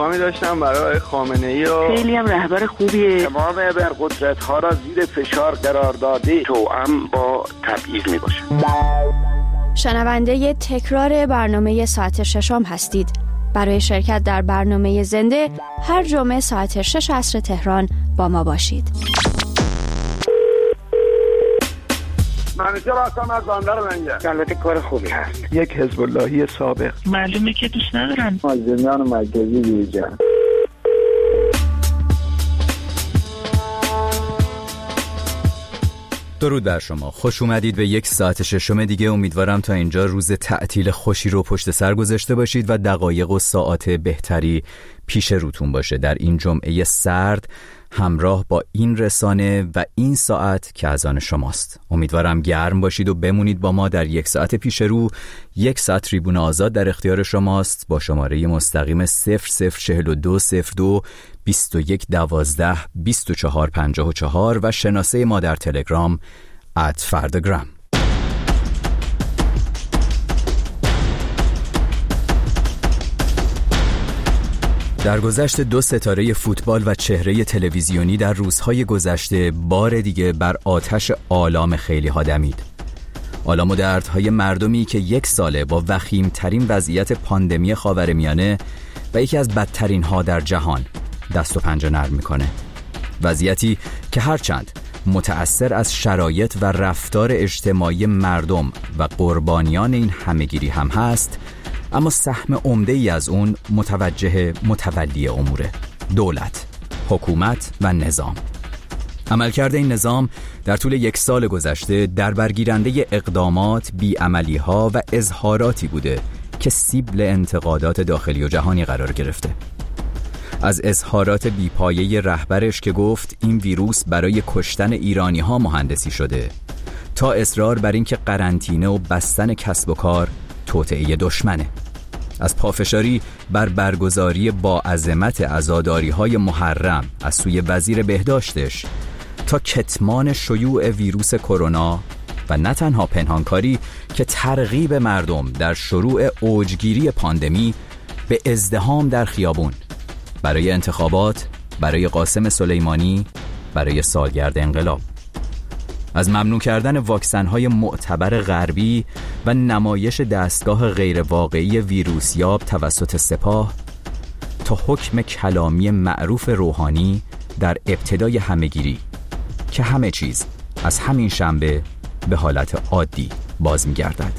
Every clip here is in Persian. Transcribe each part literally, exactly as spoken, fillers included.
پیغامی داشتم برای خامنه‌ای و خیلی هم رهبر خوبیه. تمام ابرقدرت‌ها را زیر فشار قرار داده توأم با تبعیض میباشه. شنونده تکرار برنامه ساعت ششم هستید. برای شرکت در برنامه زنده هر جمعه ساعت شش عصر تهران با ما باشید. منیجر هستم از بندر لنگه. البته کار خوبی هست. یک حزب اللهی سابق. معلومه که دوست ندارن. مازندران مرکزی دیجا. درود بر شما، خوش اومدید به یک ساعت ششم دیگه. امیدوارم تا اینجا روز تعطیل خوشی رو پشت سر گذاشته باشید و دقایق و ساعات بهتری پیش روتون باشه در این جمعه سرد همراه با این رسانه و این ساعت که از آن شماست. امیدوارم گرم باشید و بمونید با ما در یک ساعت پیش رو. یک ساعت تریبون آزاد در اختیار شماست با شماره مستقیم صفر صفر چهل و دو صفر دو بیست و یک دوازده بیست و چهار پنجاه و چهار و شناسه ما در تلگرام ات فرداگرام. در گذشت دو ستاره فوتبال و چهره تلویزیونی در روزهای گذشته بار دیگه بر آتش آلام خیلی ها دمید. آلام و دردهای مردمی که یک ساله با وخیمترین وضعیت پاندمی خاورمیانه و یکی از بدترین ها در جهان دست و پنجه نرم میکنه. وضعیتی که هرچند متأثر از شرایط و رفتار اجتماعی مردم و قربانیان این همهگیری هم هست، اما سهم عمده ای از اون متوجه متولی اموره: دولت، حکومت و نظام. عملکرد این نظام در طول یک سال گذشته در برگیرنده اقدامات، بیعملی‌ها و اظهاراتی بوده که سیبل انتقادات داخلی و جهانی قرار گرفته. از اظهارات بیپایه رهبرش که گفت این ویروس برای کشتن ایرانی‌ها مهندسی شده، تا اصرار بر این که قرنطینه و بستن کسب و کار توطئه دشمنه. از پافشاری بر برگزاری با عظمت عزاداری‌های محرم از سوی وزیر بهداشتش تا کتمان شیوع ویروس کرونا و نه تنها پنهانکاری که ترغیب مردم در شروع اوجگیری پاندمی به ازدحام در خیابون برای انتخابات، برای قاسم سلیمانی، برای سالگرد انقلاب. از ممنوع کردن واکسن‌های معتبر غربی و نمایش دستگاه غیرواقعی ویروسیاب توسط سپاه تا حکم کلامی معروف روحانی در ابتدای همهگیری که همه چیز از همین شنبه به حالت عادی باز می‌گردد.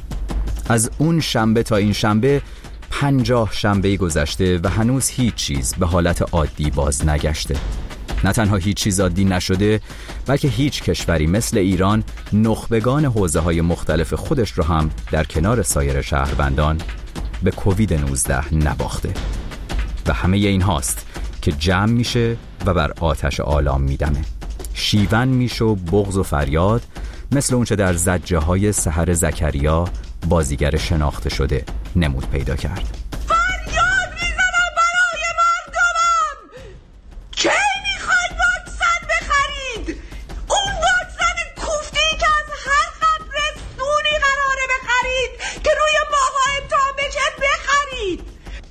از اون شنبه تا این شنبه پنجاه شنبه گذشته و هنوز هیچ چیز به حالت عادی باز نگشته. نه تنها هیچ چیز عادی نشده، بلکه هیچ کشوری مثل ایران نخبگان حوزه‌های مختلف خودش رو هم در کنار سایر شهروندان به کووید نوزده نباخته. و همه این هاست که جمع میشه و بر آتش آلام میدمه. شیون میشه و بغض و فریاد مثل اونچه در زجه های سحر زکریا بازیگر شناخته شده نمود پیدا کرد. فریاد میزنم برای مردمم! کی میخواید واکسن بخرید؟ اون واکسن کوفتی که از هر خط رستونی قراره بخرید که روی ماها امتحان بشه بخرید.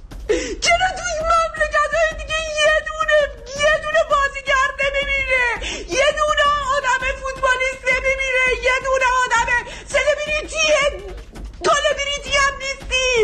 چرا توی مملکت‌های دیگه یه دونه یه دونه بازیگر نمی‌بینه، یه دونه آدم فوتبالیست نمی‌بینه، یه دونه آدم سلبریتیه سلبریتی هم نیستیم؟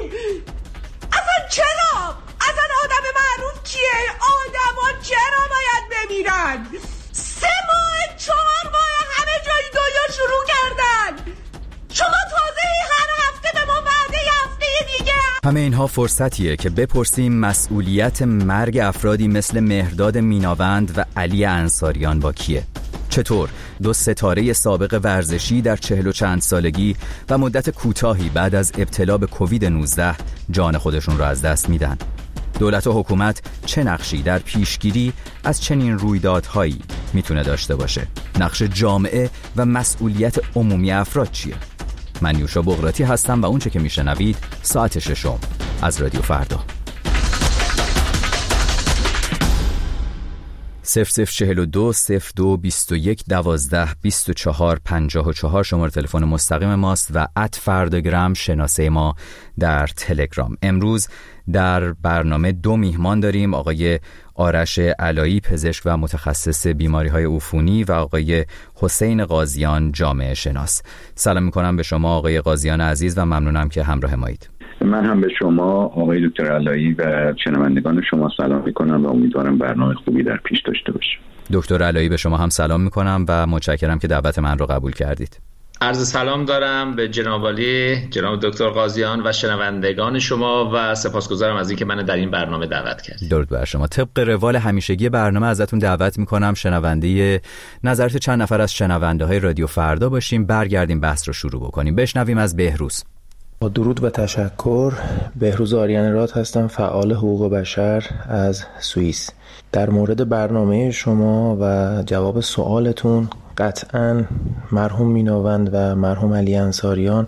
اصلا چرا؟ اصلا آدم معروف کیه؟ آدما چرا باید بمیرن؟ سه ماه چهار ماه همه جای دنیا شروع کردن، شما تازه هر هفته به ما وعده هفته دیگه. همه اینها فرصتیه که بپرسیم مسئولیت مرگ افرادی مثل مهرداد میناوند و علی انصاریان با کیه؟ چطور دو ستاره سابق ورزشی در چهل و چند سالگی و مدت کوتاهی بعد از ابتلا به کووید نوزده جان خودشون را از دست میدن؟ دولت و حکومت چه نقشی در پیشگیری از چنین رویدادهایی میتونه داشته باشه؟ نقش جامعه و مسئولیت عمومی افراد چیه؟ من یوشا بغراتی هستم و اونچه که میشنوید ساعت ششم از رادیو فردا. صفر صفر چهل و دو صفر دو بیست و یک دوازده بیست و چهار پنجاه و چهار شماره تلفن مستقیم ماست و ات فرداگرام شناسه ما در تلگرام. امروز در برنامه دو میهمان داریم، آقای آرش علایی پزشک و متخصص بیماری‌های عفونی و آقای حسین قاضیان جامعه شناس. سلام می‌کنم به شما آقای قاضیان عزیز و ممنونم که همراه مایید. من هم به شما آقای دکتر علایی و شنوندگان شما سلام میکنم و امیدوارم برنامه خوبی در پیش داشته باشیم. دکتر علایی به شما هم سلام میکنم و متشکرم که دعوت من رو قبول کردید. عرض سلام دارم به جناب عالی جناب دکتر قاضیان و شنوندگان شما و سپاسگزارم از اینکه من در این برنامه دعوت کردید. درود بر شما. طبق روال همیشگی برنامه ازتون دعوت میکنم شنونده نظرات چند نفر از شنونده های رادیو فردا باشیم، برگردیم بحث رو شروع بکنیم. بشنویم از بهروز. با درود و تشکر. بهروز آریان راد هستم، فعال حقوق بشر از سوئیس. در مورد برنامه شما و جواب سوالتون، قطعاً مرحوم میناوند و مرحوم علی انصاریان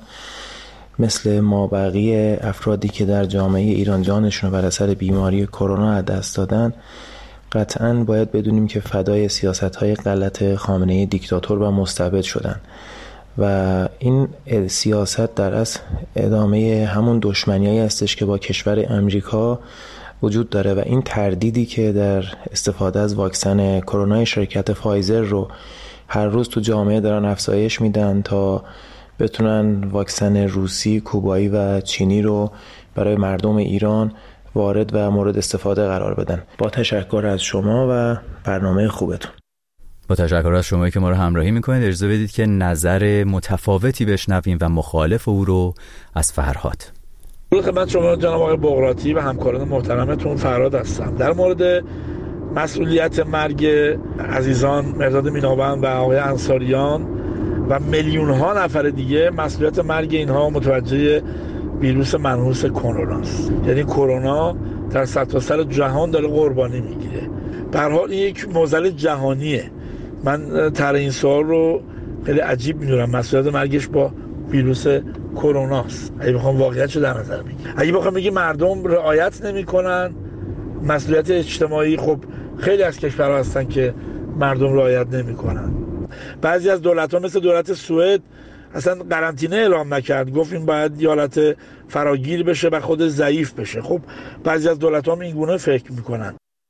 مثل ما بقیه افرادی که در جامعه ایران جانشون بر اثر بیماری کرونا از دست دادن، قطعاً باید بدونیم که فدای سیاست‌های غلط خامنه‌ای دیکتاتور و مستبد شدن و این سیاست در اصل ادامه همون دشمنیایی هستش که با کشور امریکا وجود داره و این تردیدی که در استفاده از واکسن کرونا شرکت فایزر رو هر روز تو جامعه دارن افزایش میدن تا بتونن واکسن روسی، کوبایی و چینی رو برای مردم ایران وارد و مورد استفاده قرار بدن. با تشکر از شما و برنامه خوبتون. با تشکر از شما که ما رو همراهی میکنید. اجازه بدید که نظر متفاوتی بشنویم و مخالف او رو از فرهاد. خدمت شما جناب آقای بغراتی و همکاران محترمتون فرهاد هستم. در مورد مسئولیت مرگ عزیزان مرداد میناوند و آقای انصاریان و میلیون ها نفر دیگه، مسئولیت مرگ اینها متوجه ویروس منحوس کرونا است. یعنی کرونا در سرتاسر جهان داره قربانی میگیره. به هر حال این یک معضل جهانیه. من طرح این سوال رو خیلی عجیب میدونم. مسئولیت مرگش با ویروس کرونا است. اگه بخوام واقعیتشو در نظر بگیرم، اگه بخوام بگیم مردم رعایت نمیکنن مسئولیت اجتماعی، خب خیلی از کشورها هستن که مردم رعایت نمیکنن. بعضی از دولت‌ها مثل دولت سوئد اصلا قرنطینه اعلام نکرد، گفت این باید یالت فراگیر بشه و خود ضعیف بشه. خب بعضی از دولت‌ها هم این گونه فکر میکنن.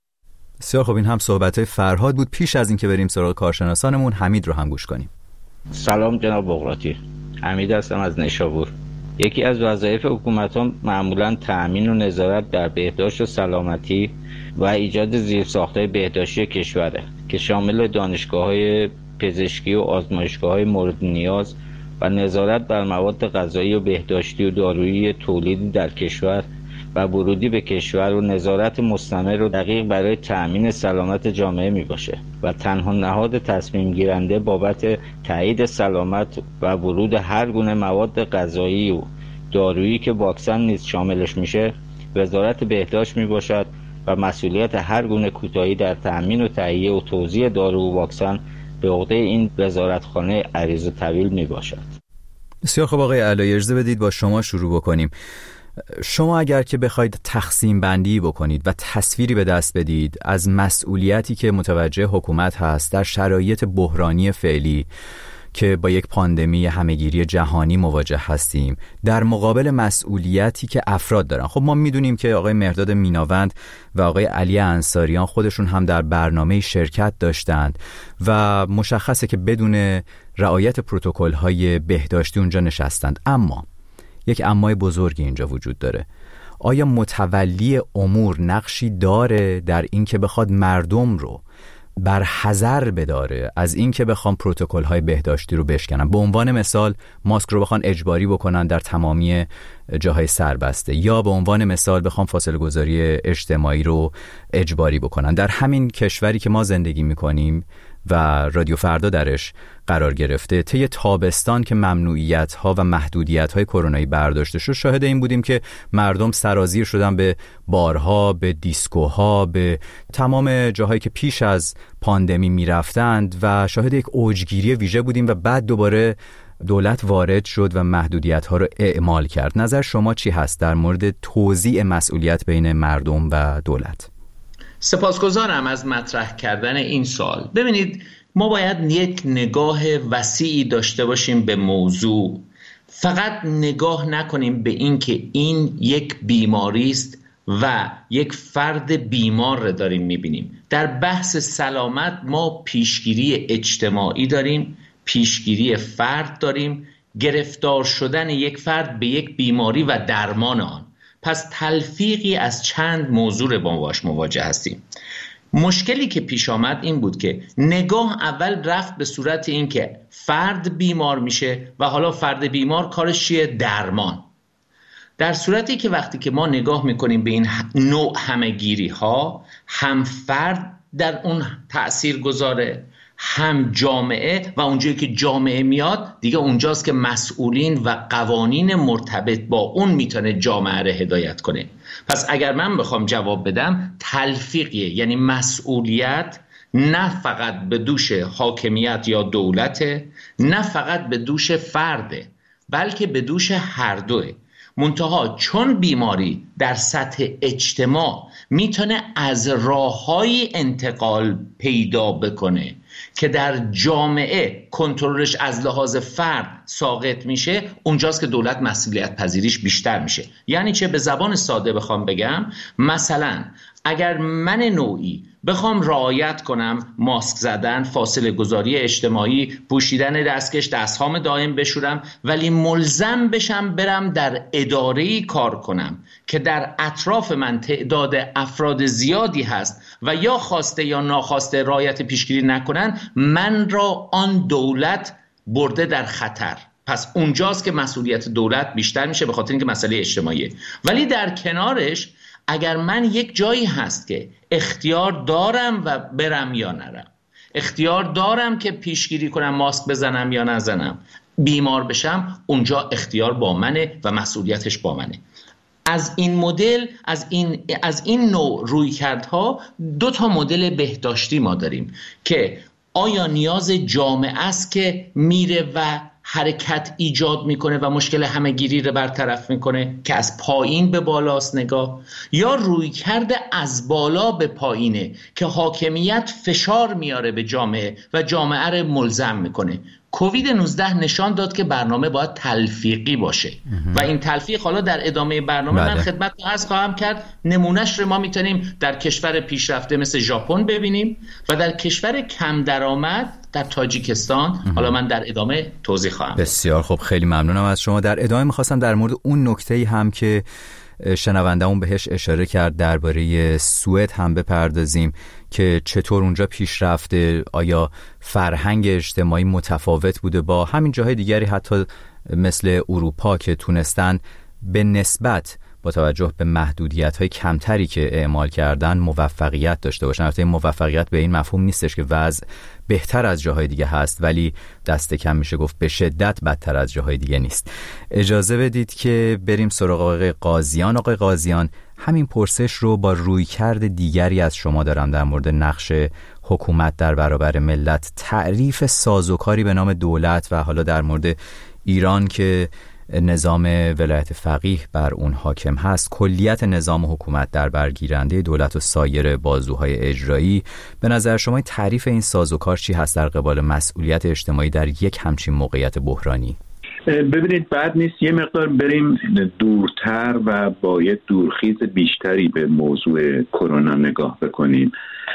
بسیار خب، این هم صحبت‌های فرهاد بود. پیش از اینکه بریم سراغ کارشناسانمون، حمید رو هم گوش کنیم. سلام جناب بغراتی، حمید هستم از نیشابور. یکی از وظایف حکومت‌ها معمولاً تأمین و نظارت در بهداشت و سلامتی و ایجاد زیرساخت‌های بهداشتی کشوره که شامل دانشگاه‌های پزشکی و آزمایشگاه‌های مورد نیاز و نظارت بر مواد غذایی و بهداشتی و دارویی تولیدی در کشور و ورودی به کشور و نظارت مستمر و دقیق برای تأمین سلامت جامعه می باشه و تنها نهاد تصمیم گیرنده بابت تایید سلامت و ورود هر گونه مواد غذایی و دارویی که واکسن نیز شاملش میشه وزارت بهداشت می باشد و مسئولیت هر گونه کوتاهی در تأمین و تهیه و توزیع دارو و واکسن به عهده این وزارتخانه عریض طویل می باشد. بسیار خب آقای علایی، اجازه بدید با شما شروع بکنیم. شما اگر که بخواید تقسیم بندی بکنید و تصویری به دست بدید از مسئولیتی که متوجه حکومت هست در شرایط بحرانی فعلی که با یک پاندمی همهگیری جهانی مواجه هستیم، در مقابل مسئولیتی که افراد دارن. خب ما میدونیم که آقای مرداد میناوند و آقای علی انصاریان خودشون هم در برنامه شرکت داشتند و مشخصه که بدون رعایت پروتکل‌های بهداشتی اونجا نشستند. اما یک امای بزرگی اینجا وجود داره. آیا متولی امور نقشی داره در این که بخواد مردم رو بر حذر بداره از این که بخوام پروتکل‌های بهداشتی رو بشکنن؟ به عنوان مثال ماسک رو بخوان اجباری بکنن در تمامی جاهای سربسته، یا به عنوان مثال بخوام فاصله گذاری اجتماعی رو اجباری بکنن. در همین کشوری که ما زندگی میکنیم و رادیو فردا درش قرار گرفته، طی تابستان که ممنوعیت‌ها و محدودیت‌های کرونایی برداشته شد، شاهد این بودیم که مردم سرازیر شدن به بارها، به دیسکوها، به تمام جاهایی که پیش از پاندمی می‌رفتند و شاهد یک اوجگیری ویژه بودیم و بعد دوباره دولت وارد شد و محدودیت‌ها رو اعمال کرد. نظر شما چی هست در مورد توزیع مسئولیت بین مردم و دولت؟ سپاسگزارم از مطرح کردن این سوال. ببینید، ما باید یک نگاه وسیعی داشته باشیم به موضوع. فقط نگاه نکنیم به این که این یک بیماری است و یک فرد بیمار رو داریم میبینیم. در بحث سلامت ما پیشگیری اجتماعی داریم، پیشگیری فرد داریم، گرفتار شدن یک فرد به یک بیماری و درمان آن. پس تلفیقی از چند موضوع با باش مواجه هستیم. مشکلی که پیش آمد این بود که نگاه اول رفت به صورت این که فرد بیمار میشه و حالا فرد بیمار کارش چیه؟ درمان. در صورتی که وقتی که ما نگاه میکنیم به این نوع همه‌گیری ها، هم فرد در اون تأثیر گذاره، هم جامعه، و اونجایی که جامعه میاد دیگه اونجاست که مسئولین و قوانین مرتبط با اون میتونه جامعه رو هدایت کنه. پس اگر من بخوام جواب بدم، تلفیقیه، یعنی مسئولیت نه فقط به دوش حاکمیت یا دولته، نه فقط به دوش فرده، بلکه به دوش هر دوه. منتها چون بیماری در سطح اجتماع میتونه از راههای انتقال پیدا بکنه که در جامعه کنترلش از لحاظ فرد ساقط میشه، اونجاست که دولت مسئولیت پذیریش بیشتر میشه. یعنی چه؟ به زبان ساده بخوام بگم، مثلا اگر من نوعی بخوام رعایت کنم ماسک زدن، فاصله گذاری اجتماعی، پوشیدن دستکش، دستهام دائم بشورم، ولی ملزم بشم برم در اداره‌ای کار کنم که در اطراف من تعداد افراد زیادی هست و یا خواسته یا ناخواسته رعایت پیشگیری نکنن، من را آن دولت برده در خطر. پس اونجاست که مسئولیت دولت بیشتر میشه، به خاطر اینکه مسئله اجتماعیه. ولی در کنارش اگر من یک جایی هست که اختیار دارم و برم یا نرم، اختیار دارم که پیشگیری کنم، ماسک بزنم یا نزنم، بیمار بشم، اونجا اختیار با منه و مسئولیتش با منه. از این مدل، از این از این نوع رویکردها دو تا مدل بهداشتی ما داریم که آیا نیاز جامعه است که میره و حرکت ایجاد میکنه و مشکل همه‌گیری رو برطرف میکنه که از پایین به بالاست نگاه، یا روی کرده از بالا به پایینه که حاکمیت فشار میاره به جامعه و جامعه رو ملزم میکنه. کووید نوزده نشان داد که برنامه باید تلفیقی باشه و این تلفیق حالا در ادامه برنامه بله. من خدمت عرض خواهم کرد. نمونهش رو ما میتونیم در کشور پیشرفته مثل ژاپن ببینیم و در کشور کم درآمد در تاجیکستان. حالا من در ادامه توضیح خواهم. بسیار خب، خیلی ممنونم از شما. در ادامه میخواستم در مورد اون نکته‌ای هم که شنونده‌مون بهش اشاره کرد درباره سوئد هم بپردازیم که چطور اونجا پیش رفته، آیا فرهنگ اجتماعی متفاوت بوده با همین جاهای دیگری حتی مثل اروپا که تونستن به نسبت با توجه به محدودیت‌های کمتری که اعمال کردن موفقیت داشته باشن. البته موفقیت به این مفهوم نیستش که وضع بهتر از جاهای دیگه هست، ولی دست کم میشه گفت به شدت بدتر از جاهای دیگه نیست. اجازه بدید که بریم سراغ آقای قاضیان. آقای قاضیان، همین پرسش رو با رویکرد دیگری از شما دارم در مورد نقش حکومت در برابر ملت. تعریف سازوکاری به نام دولت و حالا در مورد ایران که نظام ولایت فقیه بر اون حاکم هست، کلیت نظام حکومت در برگیرنده دولت و سایر بازوهای اجرایی، به نظر شما تعریف این سازوکار چی هست در قبال مسئولیت اجتماعی در یک همچین موقعیت بحرانی؟ ببینید، بعد نیست یه مقدار بریم دورتر و با یه دورخیز بیشتری به موضوع کرونا نگاه بکنیم.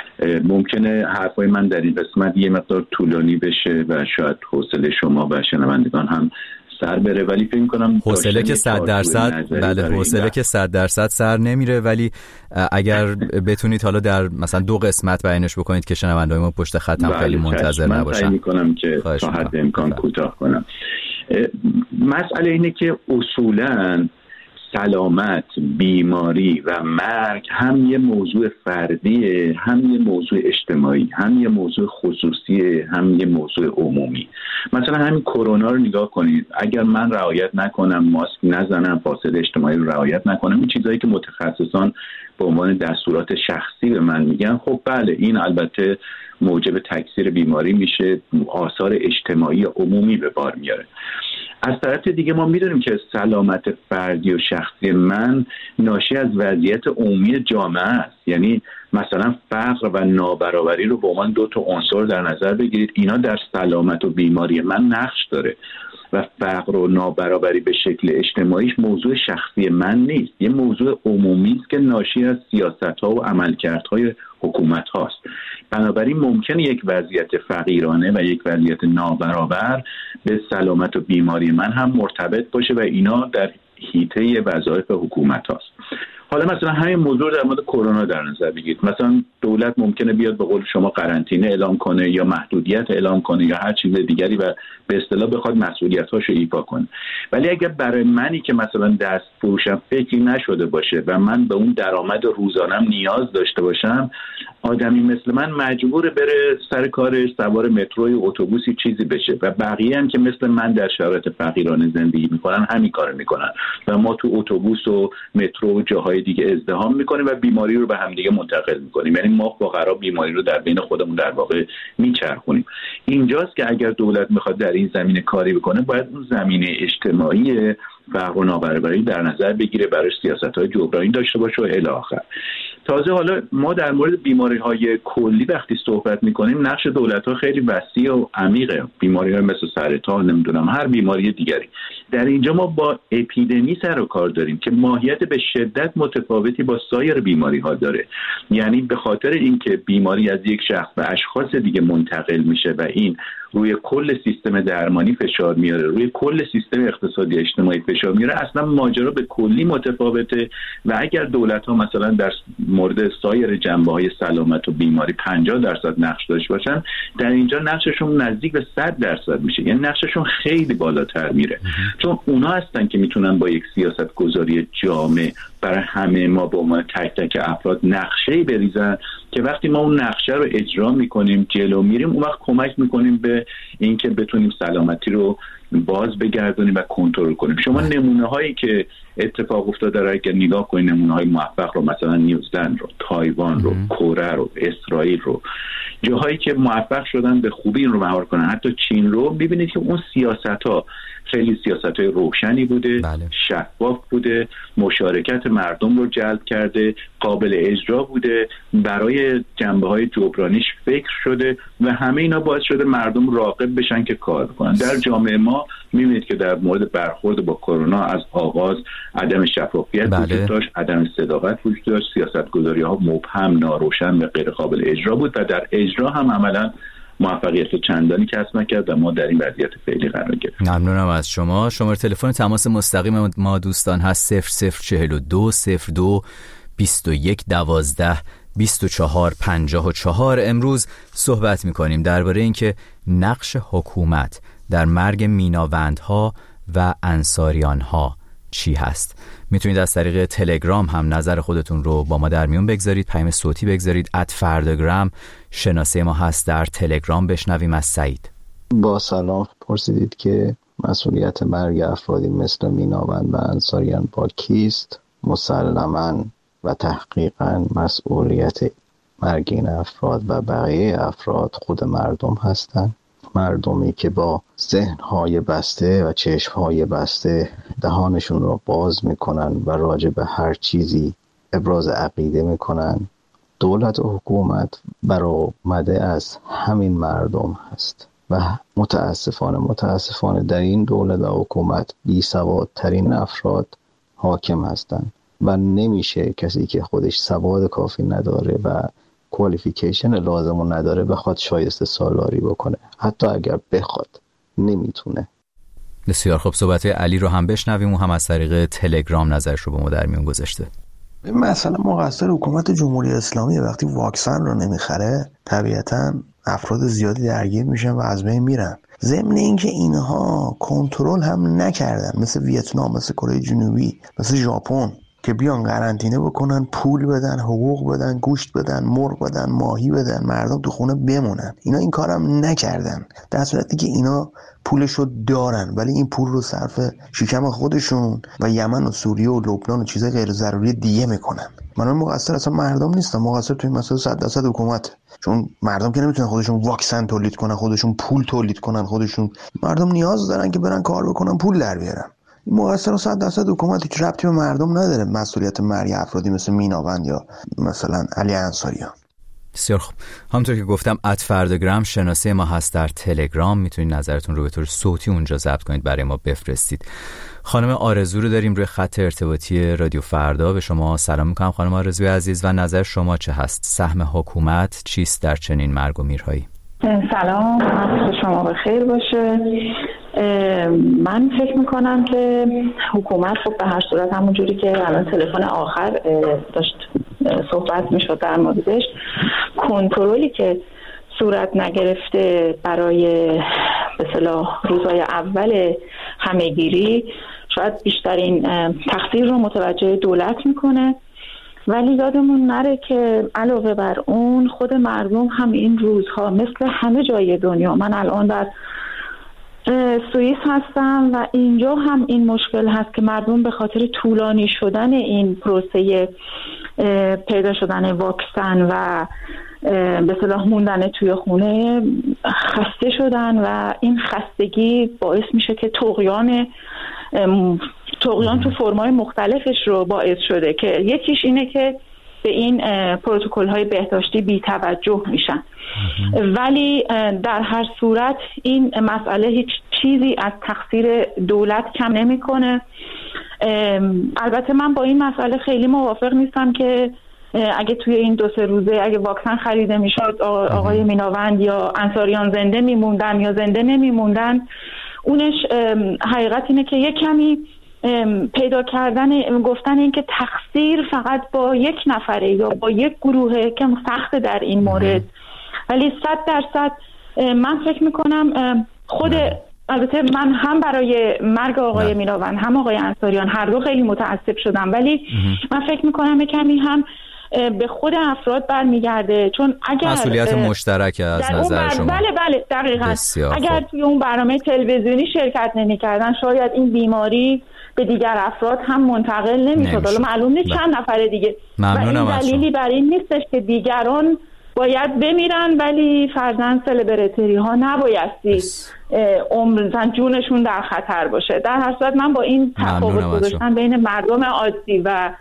ممکنه حرفای من در این قسمت یه مقدار طولانی بشه و شاید حوصله شما و شنوندگان هم سر بره، ولی فکر کنم حوصله که صد درصد بله حوصله که صد درصد سر نمیره، ولی اگر بتونید حالا در مثلا دو قسمت بیانش بکنید که شنونده‌های ما پشت خطم خیلی منتظر نباشن. من سعی می‌کنم که تا حد امکان کوتاه کنم. مسئله اینه که اصولاً سلامت، بیماری و مرگ هم یه موضوع فردیه، هم یه موضوع اجتماعی، هم یه موضوع خصوصیه، هم یه موضوع عمومی. مثلا همین کرونا رو نگاه کنید، اگر من رعایت نکنم، ماسک نزنم، فاصله اجتماعی رو رعایت نکنم، این چیزایی که متخصصان به عنوان دستورات شخصی به من میگن، خب بله این البته موجب تکثیر بیماری میشه، آثار اجتماعی عمومی به بار میاره. از طرف دیگه ما میدونیم که سلامت فردی و شخصی من ناشی از وضعیت عمومی جامعه است. یعنی مثلا فقر و نابرابری رو به عنوان دو تا عنصر در نظر بگیرید، اینا در سلامت و بیماری من نقش داره و فقر و نابرابری به شکل اجتماعیش موضوع شخصی من نیست، یه موضوع عمومی است که ناشی از سیاست‌ها و عملکردهای حکومت هاست. بنابراین ممکنه یک وضعیت فقیرانه و یک وضعیت نابرابر به سلامت و بیماری من هم مرتبط باشه و اینا در حیطه وظایف حکومت هاست. حالا مثلا همین موضوع در مورد کرونا در نظر بگیرید، مثلا دولت ممکنه بیاد به قول شما قرنطینه اعلام کنه یا محدودیت اعلام کنه یا هر چیز دیگری و به اصطلاح بخواد مسئولیت‌هاشو ایفا کنه، ولی اگر برای منی که مثلا دست فروشم فکری نشده باشه و من به اون درآمد روزانم نیاز داشته باشم، آدمی مثل من مجبور بره سر کارش، سوار متروی اتوبوسی چیزی بشه و بقیه هم که مثل من در شرایط فقیرانه زندگی میکنن همین کارو میکنن و ما تو اتوبوس و مترو و جاهای دیگه ازدحام میکنیم و بیماری رو به هم دیگه منتقل میکنیم. یعنی ما فقرا بیماری رو در بین خودمون در واقع میچرخونیم. اینجاست که اگر دولت میخواد در این زمینه کاری بکنه، باید اون زمینه اجتماعی فقر و نابرابری در نظر بگیره، برای سیاست‌های جبرانی داشته باشه و الی آخر. تازه حالا ما در مورد بیماری‌های کلی وقتی صحبت می‌کنیم، نقش دولت‌ها خیلی وسیع و عمیقه. بیماری‌های مثل سرطان، نمیدونم هر بیماری دیگری. در اینجا ما با اپیدمی سر و کار داریم که ماهیت به شدت متفاوتی با سایر بیماری‌ها داره. یعنی به خاطر اینکه بیماری از یک شخص به اشخاص دیگه منتقل میشه و این روی کل سیستم درمانی فشار میاره، روی کل سیستم اقتصادی اجتماعی فشار میاره، اصلا ماجرا به کلی متفاوته و اگر دولت‌ها مثلا در مورد سایر جنبه‌های سلامت و بیماری پنجاه درصد نقش داشته باشن، در اینجا نقششون نزدیک به صد درصد میشه. یعنی نقششون خیلی بالاتر میره، چون اونا هستن که میتونن با یک سیاست گذاری جامع برای همه ما به عنوان تک تک افراد نقشه‌ای بریزن که وقتی ما اون نقشه رو اجرا میکنیم، جلو میریم، اون وقت کمک میکنیم به اینکه بتونیم سلامتی رو باز بگردونیم و کنترل کنیم. شما نمونه هایی که اتفاق افتاده رو اگر نگاه کنید، نمونه های موفق رو، مثلا نیوزلند رو، تایوان رو، کره رو، اسرائیل رو، جاهایی که موفق شدن به خوبی این رو مهار کنن، حتی چین رو، ببینید که اون سیاست ها خیلی سیاست های روشنی بوده، بله. شفاف بوده، مشارکت مردم رو جلب کرده، قابل اجرا بوده، برای جنبه های جبرانیش فکر شده و همه اینا باعث شده مردم راغب بشن که کار کنن. در جامعه ما می‌بینید که در مورد برخورد با کرونا از آغاز عدم شفافیت بله. وجود داشت، عدم صداقت وجود داشت، سیاست‌گذاری‌ها مبهم، ناروشن و غیر قابل اجرا بود و در اجرا هم عملاً موفقیت چندانی کسب نکرد و ما در این وضعیت فعلی قرار گرفتیم. ممنونم از شما. شماره تلفن تماس مستقیم ما دوستان هست صفر صفر چهل و دو صفر دو بیست و یک دوازده بیست و چهار پنجاه و چهار. امروز صحبت می‌کنیم درباره اینکه نقش حکومت در مرگ میناوندها و انصاریانها چی هست. میتونید از طریق تلگرام هم نظر خودتون رو با ما در میون بگذارید، پیام صوتی بگذارید. ات فرداگرام شناسه ما هست در تلگرام. بشنویم از سعید. با سلام، پرسیدید که مسئولیت مرگ افرادی مثل میناوند و انصاریان با کیست؟ مسلماً و تحقیقاً مسئولیت مرگ این افراد و بقیه افراد خود مردم هستند. مردمی که با ذهن‌های بسته و چشم‌های بسته دهانشون رو باز میکنن و راجع به هر چیزی ابراز عقیده میکنن. دولت و حکومت برآمده از همین مردم هست و متاسفانه متاسفانه در این دولت و حکومت بی سوادترین افراد حاکم هستند و نمیشه کسی که خودش سواد کافی نداره و کوالیفیکیشن لازمو نداره بخواد شایسته سالاری بکنه. حتی اگر بخواد نمیتونه. بسیار خوب. صحبت علی رو هم بشنویم و هم از طریق تلگرام نظرش رو با ما در میون گذاشته. مثلا مقصر حکومت جمهوری اسلامی وقتی واکسن رو نمیخره، طبیعتاً افراد زیادی درگیر میشن و از بین میرن. ضمن اینکه اینها کنترل هم نکردن، مثل ویتنام، مثل کره جنوبی، مثل ژاپن، که بیان قرنطینه بکنن، پول بدن، حقوق بدن، گوشت بدن، مرغ بدن، ماهی بدن، مردم تو خونه بمونن. اینا این کارم نکردن، در صورتی که اینا پولشو دارن ولی این پول رو صرف شکم خودشون و یمن و سوریه و لبنان و چیزای غیر ضروری دیگه میکنن. من مقصر اصلا مردم نیستم، مقصر توی مسئله صد درصد حکومت، چون مردم که نمیتونن خودشون واکسن تولید کنن، خودشون پول تولید کنن، خودشون مردم نیاز دارن که برن کار بکنن، پول در بیارن. این مقصر صد درصد حکومت، هیچ ربطی به مردم نداره. مسئولیت مرگ افرادی مثل میناوند یا مثلا علی انصاریان. بسیار خوب، همونطور که گفتم ات فرداگرام شناسه ما هست در تلگرام، میتونید نظرتون رو به طور صوتی اونجا ضبط کنید، برای ما بفرستید. خانم آرزو رو داریم روی خط ارتباطی رادیو فردا. به شما سلام میکنم خانم آرزوی عزیز و نظر شما چه هست؟ سهم حکومت چیست در چنین مرگ و میرهایی؟ سلام، وقت شما بخیر باشه. من فکر میکنم که حکومت خب به هر صورت همون جوری که الان تلفن آخر داشت صحبت میشد در موردش، کنترلی که صورت نگرفته برای به اصطلاح روزهای اول همهگیری شاید بیشترین تقصیر رو متوجه دولت میکنه، ولی یادمون نره که علاوه بر اون خود مردم هم این روزها مثل همه جای دنیا، من الان در سوئیس هستم و اینجا هم این مشکل هست که مردم به خاطر طولانی شدن این پروسه پیدا شدن واکسن و به اصطلاح موندن توی خونه خسته شدن و این خستگی باعث میشه که طغیان طغیان تو فرمای مختلفش رو باعث شده که یکیش اینه که به این پروتکل های بهداشتی بی توجه میشن. ولی در هر صورت این مسئله هیچ چیزی از تقصیر دولت کم نمیکنه. البته من با این مسئله خیلی موافق نیستم که اگه توی این دو سه روزه اگه واکسن خریده میشد آقای میناوند یا انصاریان زنده میموندن یا زنده نمیموندن. اونش حقیقت اینه که یک کمی پیدا کردن گفتن این که تقصیر فقط با یک نفره یا با یک گروهه که سخت در این مورد، ولی صد درصد من فکر میکنم خود، البته من هم برای مرگ آقای میناوند هم آقای انصاریان هر دو خیلی متاسف شدم، ولی من فکر میکنم کمی هم به خود افراد برمیگرده، چون اگر مسئولیت مشترک از نظر شما. بله بله دقیقاً. اگر خوب. توی اون برنامه تلویزیونی شرکت نمی‌کردن شاید این بیماری به دیگر افراد هم منتقل نمی‌شد. حالا معلوم نیست چند نفر دیگه. ممنونم. و این دلیلی برای این نیستش که دیگران باید بمیرن ولی فرزند سلبریتی ها نبایستی عمر جونشون در خطر باشه. در هر صورت من با این تفاوت گذاشتن بین مردم عادی و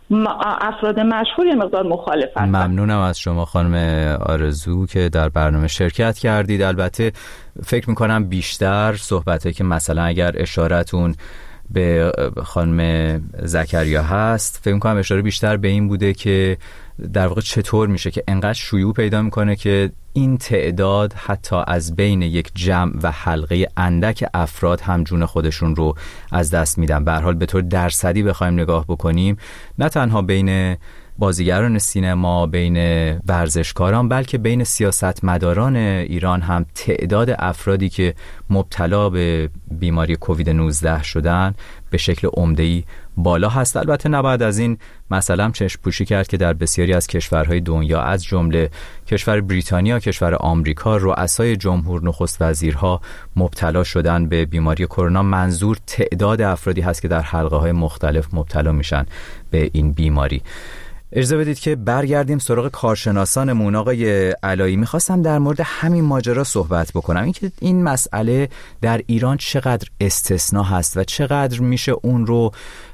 افراد مشهور یه مقدار مخالف هستم. ممنونم از شما خانم آرزو که در برنامه شرکت کردید. البته فکر میکنم بیشتر صحبته که مثلا اگر اشارتون به خانم زکریا هست، فکر میکنم اشاره بیشتر به این بوده که در واقع چطور میشه که انقدر شیوع پیدا میکنه که این تعداد حتی از بین یک جمع و حلقه اندک افراد هم جون خودشون رو از دست میدن. به هر حال به طور درصدی بخوایم نگاه بکنیم، نه تنها بین بازیگران سینما، بین ورزشکاران، بلکه بین سیاستمداران ایران هم تعداد افرادی که مبتلا به بیماری کووید نوزده شدن به شکل عمده‌ای بالا هست. البته نباید از این مسئله هم چشم پوشی کرد که در بسیاری از کشورهای دنیا از جمله کشور بریتانیا، کشور آمریکا، رؤسای جمهور، نخست وزیرها مبتلا شدن به بیماری کرونا. منظور تعداد افرادی هست که در حلقه‌های مختلف مبتلا میشن به این بیماری. اجازه بدید که برگردیم سراغ کارشناسانمون. آقای علایی، میخواستم در مورد همین ماجرا صحبت بکنم، اینکه این مسئله در ایران چقدر استثناء هست و چقدر میشه اون رو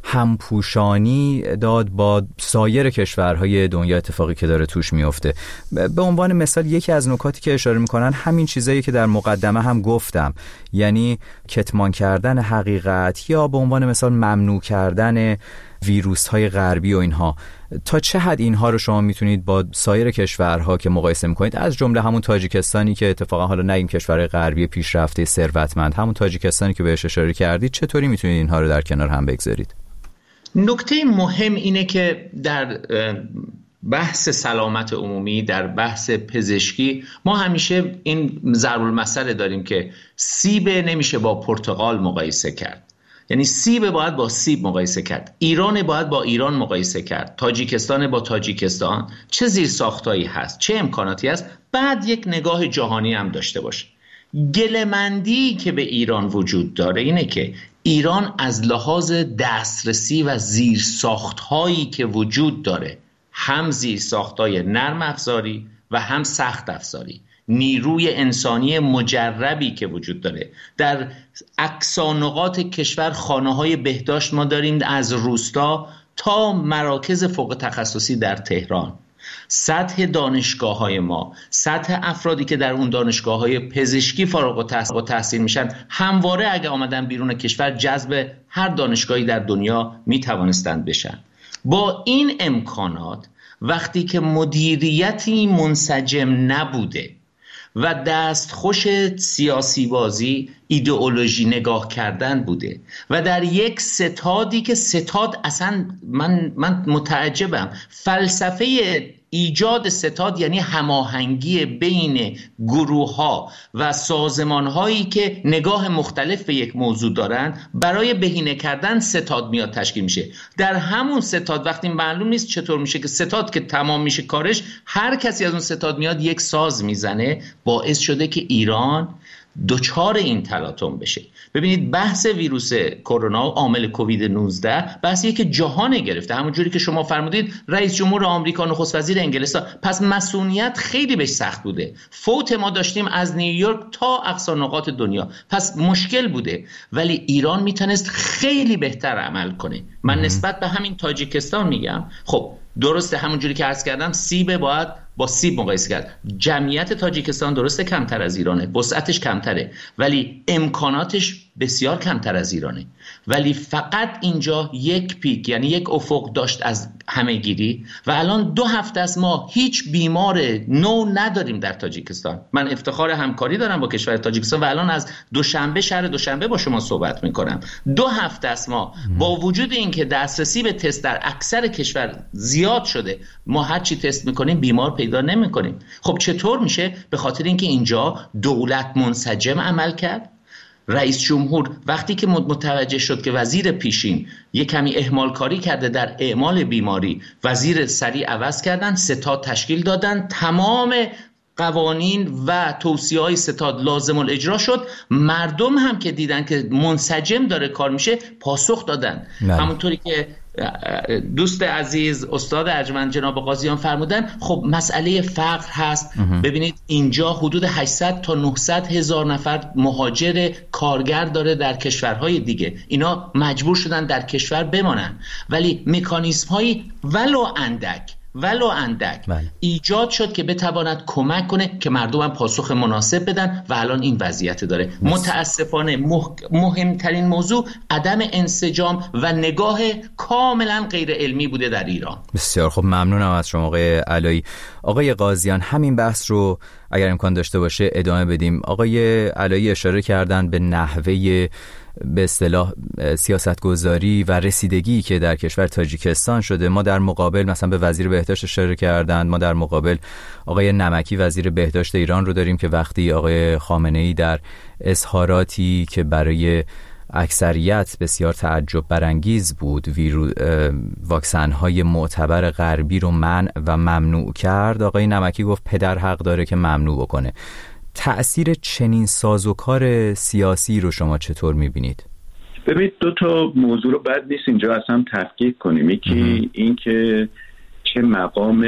همپوشانی داد با سایر کشورهای دنیا، اتفاقی که داره توش میفته. به عنوان مثال یکی از نکاتی که اشاره میکنن همین چیزایی که در مقدمه هم گفتم، یعنی کتمان کردن حقیقت یا به عنوان مثال ممنوع کردن ویروس های غربی و اینها. تا چه حد اینها رو شما میتونید با سایر کشورها که مقایسه میکنید، از جمله همون تاجیکستانی که اتفاقا حالا نگیم کشور غربی پیشرفته ثروتمند، همون تاجیکستانی که بهش اشاره کردید، چطوری میتونید اینها رو در کنار هم بگذارید؟ نکته مهم اینه که در بحث سلامت عمومی، در بحث پزشکی، ما همیشه این ضرب المثل داریم که سیب نمیشه با پرتقال مقایسه کرد. یعنی سیب باید با سیب مقایسه کرد، ایران باید با ایران مقایسه کرد، تاجیکستان با تاجیکستان، چه زیرساختایی هست، چه امکاناتی هست، بعد یک نگاه جهانی هم داشته باشه. گله‌مندی که به ایران وجود داره اینه که ایران از لحاظ دسترسی و زیرساختهایی که وجود داره، هم زیرساختهای نرم افزاری و هم سخت افزاری، نیروی انسانی مجربی که وجود داره در اقصا نقاط کشور، خانه‌های بهداشت ما داریم از روستا تا مراکز فوق تخصصی در تهران. سطح دانشگاه‌های ما، سطح افرادی که در اون دانشگاه‌های پزشکی فارغ التحصیل میشن، همواره اگه آمدن بیرون کشور جذب هر دانشگاهی در دنیا میتوانستند بشن. با این امکانات وقتی که مدیریتی منسجم نبوده و دستخوش سیاسی بازی، ایدئولوژی نگاه کردن بوده و در یک ستادی که ستاد اصلا من من متعجبم، فلسفه ایجاد ستاد یعنی هماهنگی بین گروه‌ها و سازمان‌هایی که نگاه مختلف به یک موضوع دارن، برای بهینه کردن ستاد میاد تشکیل میشه. در همون ستاد وقتی معلوم نیست چطور میشه که ستاد که تمام میشه کارش، هر کسی از اون ستاد میاد یک ساز میزنه، باعث شده که ایران دوچار این تلاطم بشه. ببینید بحث ویروس کرونا و عامل کووید نوزده بحثیه که جهان گرفته، همونجوری که شما فرمودید رئیس جمهور آمریکا، نخست وزیر انگلستان، پس مسئولیت خیلی بهش سخت بوده. فوت ما داشتیم از نیویورک تا اقصا نقاط دنیا، پس مشکل بوده، ولی ایران میتونست خیلی بهتر عمل کنه. من نسبت به همین تاجیکستان میگم، خب درسته همونجوری که عرض کردم سیب باید با سیب مقایسه کرد. جمعیت تاجیکستان درسته کمتر از ایرانه، وسعتش کمتره، ولی امکاناتش بسیار کمتر از ایرانه، ولی فقط اینجا یک پیک یعنی یک افق داشت از همه‌گیری و الان دو هفته از ما هیچ بیمار نو نداریم در تاجیکستان. من افتخار همکاری دارم با کشور تاجیکستان و الان از دوشنبه شهر دوشنبه با شما صحبت میکنم. دو هفته از ما با وجود اینکه دسترسی به تست در اکثر کشور زیاد شده، ما هر چی تست میکنیم بیمار پیدا نمیکنیم. خب چطور میشه؟ به خاطر اینکه اینجا دولت منسجم عمل کرد. رئیس جمهور وقتی که متوجه شد که وزیر پیشین یک کمی اهمال کاری کرده در اعمال بیماری، وزیر سریع عوض کردن، ستاد تشکیل دادن، تمام قوانین و توصیه‌های ستاد لازم الاجرا شد. مردم هم که دیدن که منسجم داره کار میشه پاسخ دادن. همونطوری که دوست عزیز استاد ارجمند جناب قاضیان فرمودن، خب مسئله فقر هست. امه. ببینید اینجا حدود هشتصد تا نهصد هزار نفر مهاجر کارگر داره در کشورهای دیگه، اینا مجبور شدن در کشور بمانن، ولی مکانیزم هایی ولو اندک ولو اندک بله. ایجاد شد که بتواند کمک کنه که مردم هم پاسخ مناسب بدن و الان این وضعیت داره. بس. متاسفانه مح... مهمترین موضوع عدم انسجام و نگاه کاملا غیر علمی بوده در ایران. بسیار خب، ممنونم از شما آقای علایی. آقای قاضیان همین بحث رو اگر امکان داشته باشه ادامه بدیم. آقای علایی اشاره کردن به نحوه به اصطلاح سیاستگذاری و رسیدگی که در کشور تاجیکستان شده. ما در مقابل مثلا به وزیر بهداشت اشاره کردند، ما در مقابل آقای نمکی وزیر بهداشت ایران رو داریم که وقتی آقای خامنه‌ای در اظهاراتی که برای اکثریت بسیار تعجب برانگیز بود ویرو... واکسن‌های معتبر غربی رو منع و ممنوع کرد، آقای نمکی گفت پدر حق داره که ممنوع بکنه. تأثیر چنین سازوکار سیاسی رو شما چطور می‌بینید؟ ببینید دو تا موضوع رو بد نیست اینجا اصلا تفکیک کنیم. یکی این که چه مقام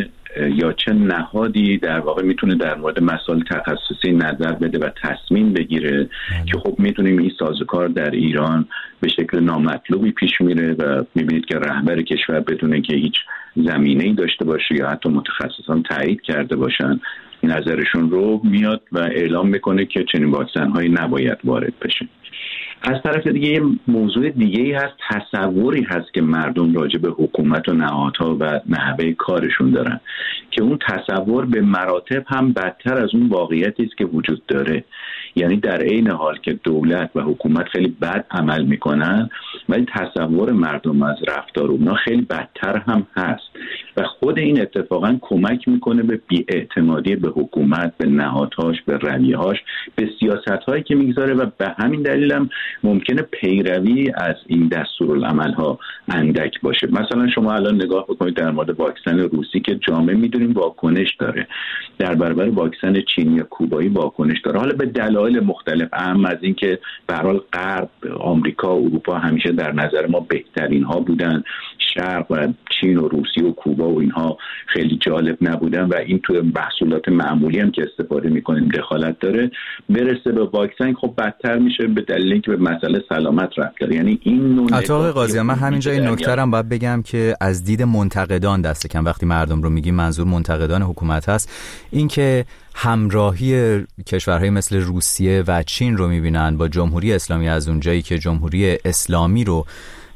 یا چه نهادی در واقع میتونه در مورد مسائل تخصصی نظر بده و تصمیم بگیره مم. که خب میتونیم این سازوکار در ایران به شکل نامطلوبی پیش میره و میبینید که رهبر کشور بدونه که هیچ زمینه‌ای داشته باشه یا حتی متخصصان تایید کرده باشن نظرشون رو میاد و اعلام میکنه که چنین واکسن هایی نباید وارد بشه. از طرف دیگه یه موضوع دیگه ای هست، تصوری هست که مردم راجع به حکومت و نهادها و نحوه کارشون دارن که اون تصور به مراتب هم بدتر از اون واقعیتی است که وجود داره. یعنی در عین حال که دولت و حکومت خیلی بد عمل میکنن ولی تصور مردم از رفتار اونها خیلی بدتر هم هست. و خود این اتفاقا کمک میکنه به بی‌اعتمادی به حکومت، به نهادهاش، به رویه‌هاش، به سیاست‌هایی که میگذاره و به همین دلیل هم ممکنه پیروی از این دستورالعمل‌ها اندک باشه. مثلا شما الان نگاه بکنید در مورد واکسن روسی که جامعه میدونیم واکنش داره، در برابر واکسن چینی یا کوبایی واکنش داره، حالا به دلایل مختلف، اهم از این که به هر حال غرب، آمریکا، اروپا همیشه در نظر ما بهترین ها بودن، شرق و چین و روسیه و کوبا و اینها خیلی جالب نبودن و این تو محصولات معمولی هم که استفاده میکنیم دخالت داره، برسه به واکسن خب بدتر میشه به دلیل اینکه به مسئله سلامت رفت داره. یعنی این نوع آقای قاضی، من همینجا این نکته رو باید بگم که از دید منتقدان دست کم وقتی مردم رو میگیم منظور منتقدان حکومت هست، این که همراهی کشورهای مثل روسیه و چین رو میبینن با جمهوری اسلامی از اونجایی که جمهوری اسلامی رو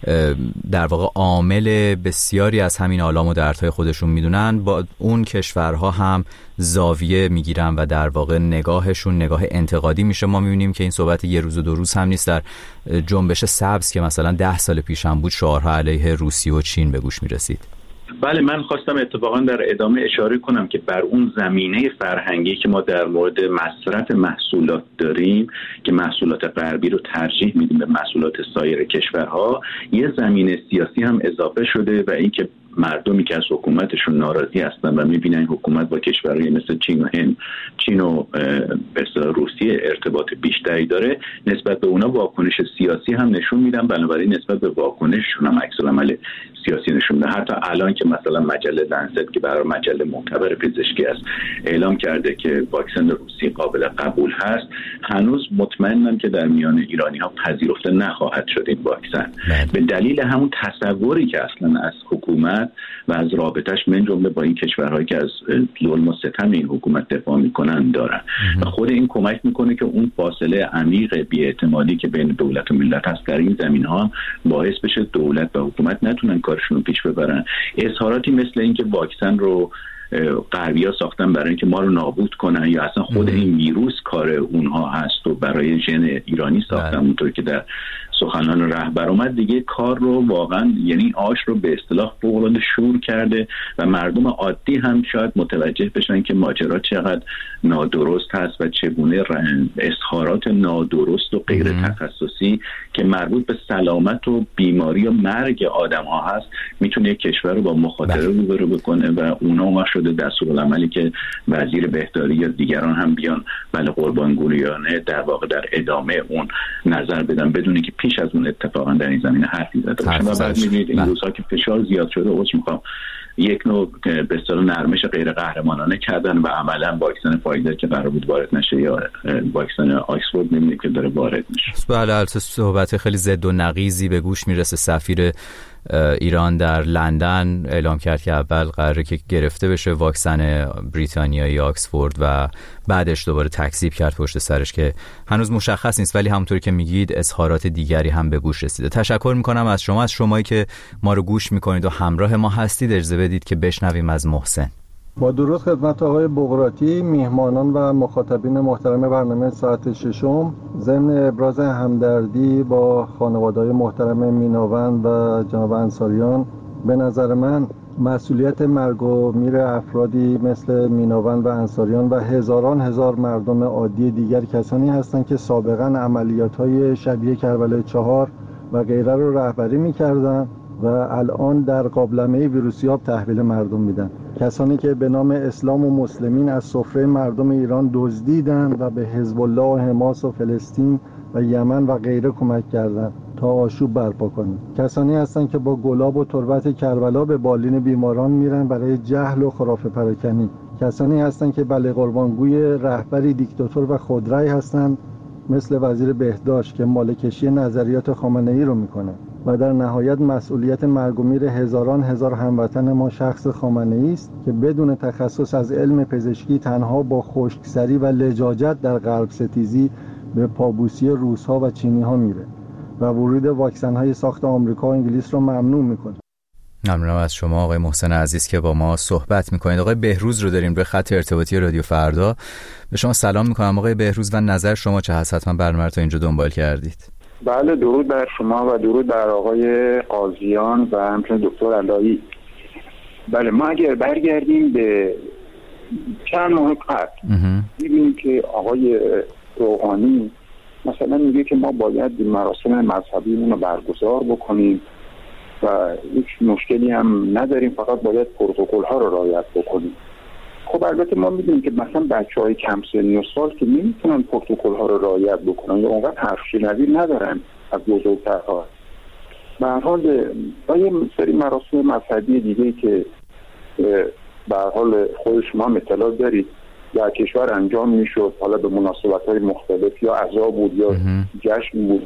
در واقع عامل بسیاری از همین آلام و دردهای خودشون میدونن، با اون کشورها هم زاویه میگیرن و در واقع نگاهشون نگاه انتقادی میشه. ما میبینیم که این صحبت یه روز و دو روز هم نیست. در جنبش سبز که مثلا ده سال پیش هم بود، شعارها علیه روسیه و چین به گوش میرسید. بله، من خواستم اتفاقا در ادامه اشاره کنم که بر اون زمینه فرهنگی که ما در مورد مصرف محصولات داریم که محصولات غربی رو ترجیح میدیم به محصولات سایر کشورها، یه زمینه سیاسی هم اضافه شده و این که مردمی که از حکومتشون ناراضی هستن و میبینن حکومت با کشورهای مثل چین و هند، چین و روسیه ارتباط بیشتری داره، نسبت به اونا واکنش سیاسی هم نشون میدن، بنابراین نسبت به واکنششون هم عکس العمل سیاسی نشون میدن. حتی الان که مثلا مجله لنست که برای مجله معتبر پزشکی است اعلام کرده که واکسن روسی قابل قبول هست، هنوز مطمئنم که در میان ایرانی‌ها پذیرفته نخواهد شد این واکسن، به دلیل همون تصوری که اصلا از حکومت و از رابطش من جمله با این کشورهایی که از ظلم و ستم این حکومت دفاع میکنن دارن و خود این کمک میکنه که اون فاصله عمیق بی‌اعتمادی که بین دولت و ملت هست در این زمینه‌ها باعث بشه دولت و حکومت نتونن کارشون رو پیش ببرن. اظهاراتی مثل این که واکسن رو غربی‌ها ساختن برای اینکه ما رو نابود کنن یا اصلا خود این ویروس کار اونها هست و برای ژن ایرانی ساختن، اونطور که در سخنان رهبر اومد، دیگه کار رو واقعا یعنی آش رو به اصطلاح فوق‌العاده شور کرده و مردم عادی هم شاید متوجه بشن که ماجرا چقدر نادرست هست و چگونه اظهارات نادرست و غیر تخصصی که مربوط به سلامت و بیماری و مرگ آدم ها هست میتونه یک کشور رو با مخاطره روبرو بکنه و اونا ما شده دستورالعملی که وزیر بهداری یا دیگران هم بیان بله قربانگویانه در واقع در ادامه اون نظر بدن بدون که پیش از اون اتفاقا در این زمینه حرفی زده باشن. و بعد می‌بینید این روزها که فشار زیاد شده، عذر می‌خوام، یک نوع به اصطلاح نرمش غیر قهرمانانه کردن و عملا واکسن فایزر که قرار بود وارد نشه یا واکسن آکسفورد می‌بینیم که داره وارد میشه. بله، البته صحبت خیلی ضد و نقیضی به گوش میرسه. سفیر ایران در لندن اعلام کرد که اول قراره که گرفته بشه واکسن بریتانیایی آکسفورد و بعدش دوباره تکذیب کرد پشت سرش که هنوز مشخص نیست، ولی همونطوری که میگید اظهارات دیگری هم به گوش رسیده. تشکر میکنم از شما، از شمایی که ما رو گوش میکنید و همراه ما هستید. اجازه بدید که بشنویم از محسن. با درود خدمت آقای بغراتی، میهمانان و مخاطبین محترم برنامه ساعت ششم، ضمن ابراز همدردی با خانواده‌های محترم میناوند و جناب انصاریان، به نظر من مسئولیت مرگ و میر افرادی مثل میناوند و انصاریان و هزاران هزار مردم عادی دیگر کسانی هستند که سابقاً عملیات‌های شبیه کربلای چهار و غیره رو رهبری می‌کردند و الان در قابلمه ویروسیاب تحویل مردم میدن. کسانی که به نام اسلام و مسلمین از سفره مردم ایران دزدیدن و به حزب الله و حماس و فلسطین و یمن و غیره کمک کردند تا آشوب برپا کنند. کسانی هستند که با گلاب و تربت کربلا به بالین بیماران میرن برای جهل و خرافه پراکنی. کسانی هستند که بله قربانگوی رهبری دیکتاتور و خودرأی هستند مثل وزیر بهداشت که مالکشی نظریات خامنه‌ای رو میکنه و در نهایت مسئولیت مرگ و میر هزاران هزار هموطن ما شخص خامنه‌ای است که بدون تخصص از علم پزشکی تنها با خشکسری و لجاجت در قلب ستیزی به پابوسی روس‌ها و چینی‌ها میره و ورود واکسن‌های ساخت آمریکا و انگلیس رو ممنوع میکنه. ممنونم از شما آقای محسن عزیز که با ما صحبت میکنید. آقای بهروز رو داریم روی خط ارتباطی رادیو فردا. به شما سلام میکنم آقای بهروز و نظر شما چه هست؟ حتما برنامه رو تا اینجا دنبال کردید. بله، درود بر شما و درود بر آقای قاضیان و همچنین دکتر علایی. بله، ما اگر برگردیم به چند ماه قبل می‌بینیم که آقای روحانی مثلا میگه که ما باید مراسم مذهبیمون رو برگزار بکنیم و هیچ مشکلی هم نداریم، فقط باید پروتکل ها رو رعایت بکنیم. خب البته ما میدونیم که مثلا بچه های کم سنی و سال که نمیتونن پروتکل ها رو رعایت بکنن یا اونقدر حرف شنوی ندارن از بزرگترها. به هر حال با یه سری مراسم مذهبی دیگه که به هر حال خود شما هم اطلاع دارید در کشور انجام میشد، حالا به مناسبت‌های مختلف یا عزا بود یا جشن بود،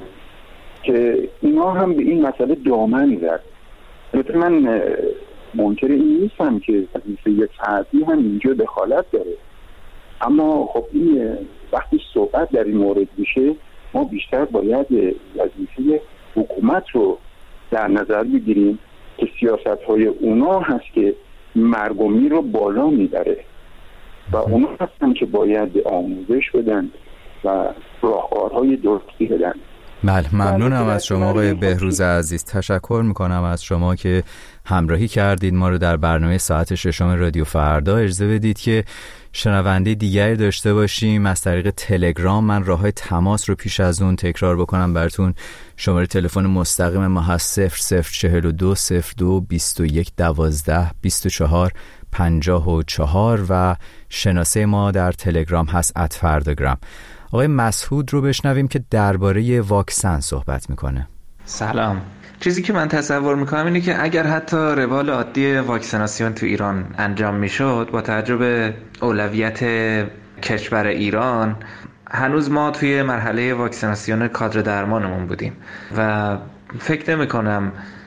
که اینا هم به این مسئله دامن زد. البته من منکر این نیستم که وظیفه یک فردی هم اینجا دخالت داره، اما خب این وقتی صحبت در این مورد میشه ما بیشتر باید وظیفه حکومت رو در نظر بگیریم که سیاست‌های اونا هست که مرگ و میر رو بالا میبره و اونا هستن که باید آموزش بدن و راهکارهای درستی بدن. بله، ممنونم از شما آقای بهروز عزیز. تشکر میکنم از شما که همراهی کردید ما رو در برنامه ساعت ششم رادیو فردا. اجازه بدید که شنونده دیگری داشته باشیم از طریق تلگرام. من راههای تماس رو پیش از اون تکرار بکنم براتون. شماره تلفن مستقیم ما هست صفر صفر چهل و دو صفر دو بیست و یک دوازده بیست و چهار پنجاه و چهار و شناسه ما در تلگرام هست ات فرداگرام. آقای مسعود رو بشنویم که درباره واکسن صحبت میکنه. سلام. چیزی که من تصور میکنم اینه که اگر حتی روال عادی واکسیناسیون تو ایران انجام میشد با توجه به اولویت کشور ایران، هنوز ما توی مرحله واکسیناسیون کادر درمانمون بودیم و فکر نمیکنم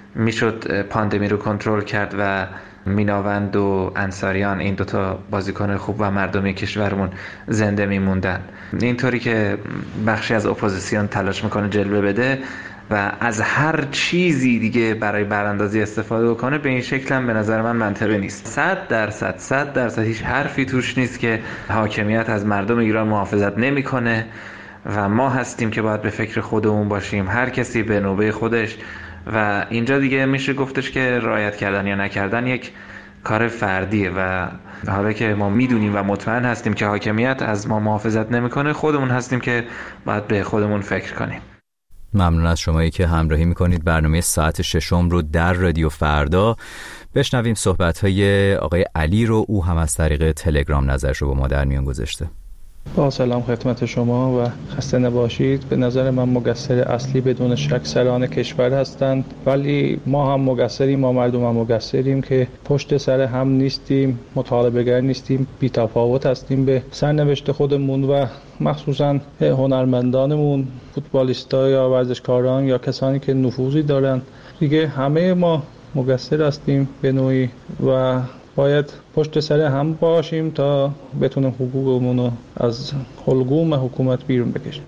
میشد پاندمی رو کنترل کرد و میناوند و انصاریان این دوتا بازیکن خوب و مردمی کشورمون زنده میموندن. اینطوری که بخشی از اپوزیسیون تلاش میکنه جلوه بده و از هر چیزی دیگه برای براندازی استفاده بکنه، به این شکل هم به نظر من منطقی نیست. صد درصد صد درصد هیچ حرفی توش نیست که حاکمیت از مردم ایران محافظت نمیکنه و ما هستیم که باید به فکر خودمون باشیم، هر کسی به نوبه خودش. و اینجا دیگه میشه گفتش که رعایت کردن یا نکردن یک کار فردیه و حالا که ما میدونیم و مطمئن هستیم که حاکمیت از ما محافظت نمیکنه، خودمون هستیم که باید به خودمون فکر کنیم. ممنون از شمایی که همراهی میکنید برنامه ساعت ششم رو در رادیو فردا. بشنویم صحبت‌های آقای علی رو، او هم از طریق تلگرام نظرش رو با ما در میان گذاشته. با سلام خدمت شما و خسته نباشید. به نظر من مقصر اصلی بدون شک سران کشور هستند، ولی ما هم مقصریم، ما مردم هم مقصریم که پشت سر هم نیستیم، مطالبه گر نیستیم، بی تفاوت هستیم به سرنوشت خودمون و مخصوصا هنرمندانمون، فوتبالیستا یا ورزشکاران یا کسانی که نفوذی دارن دیگه، همه ما مقصر هستیم به نوعی و باید پشت سر هم باشیم تا بتونیم حقوقمون رو از حلقوم حکومت بیرون بکشیم.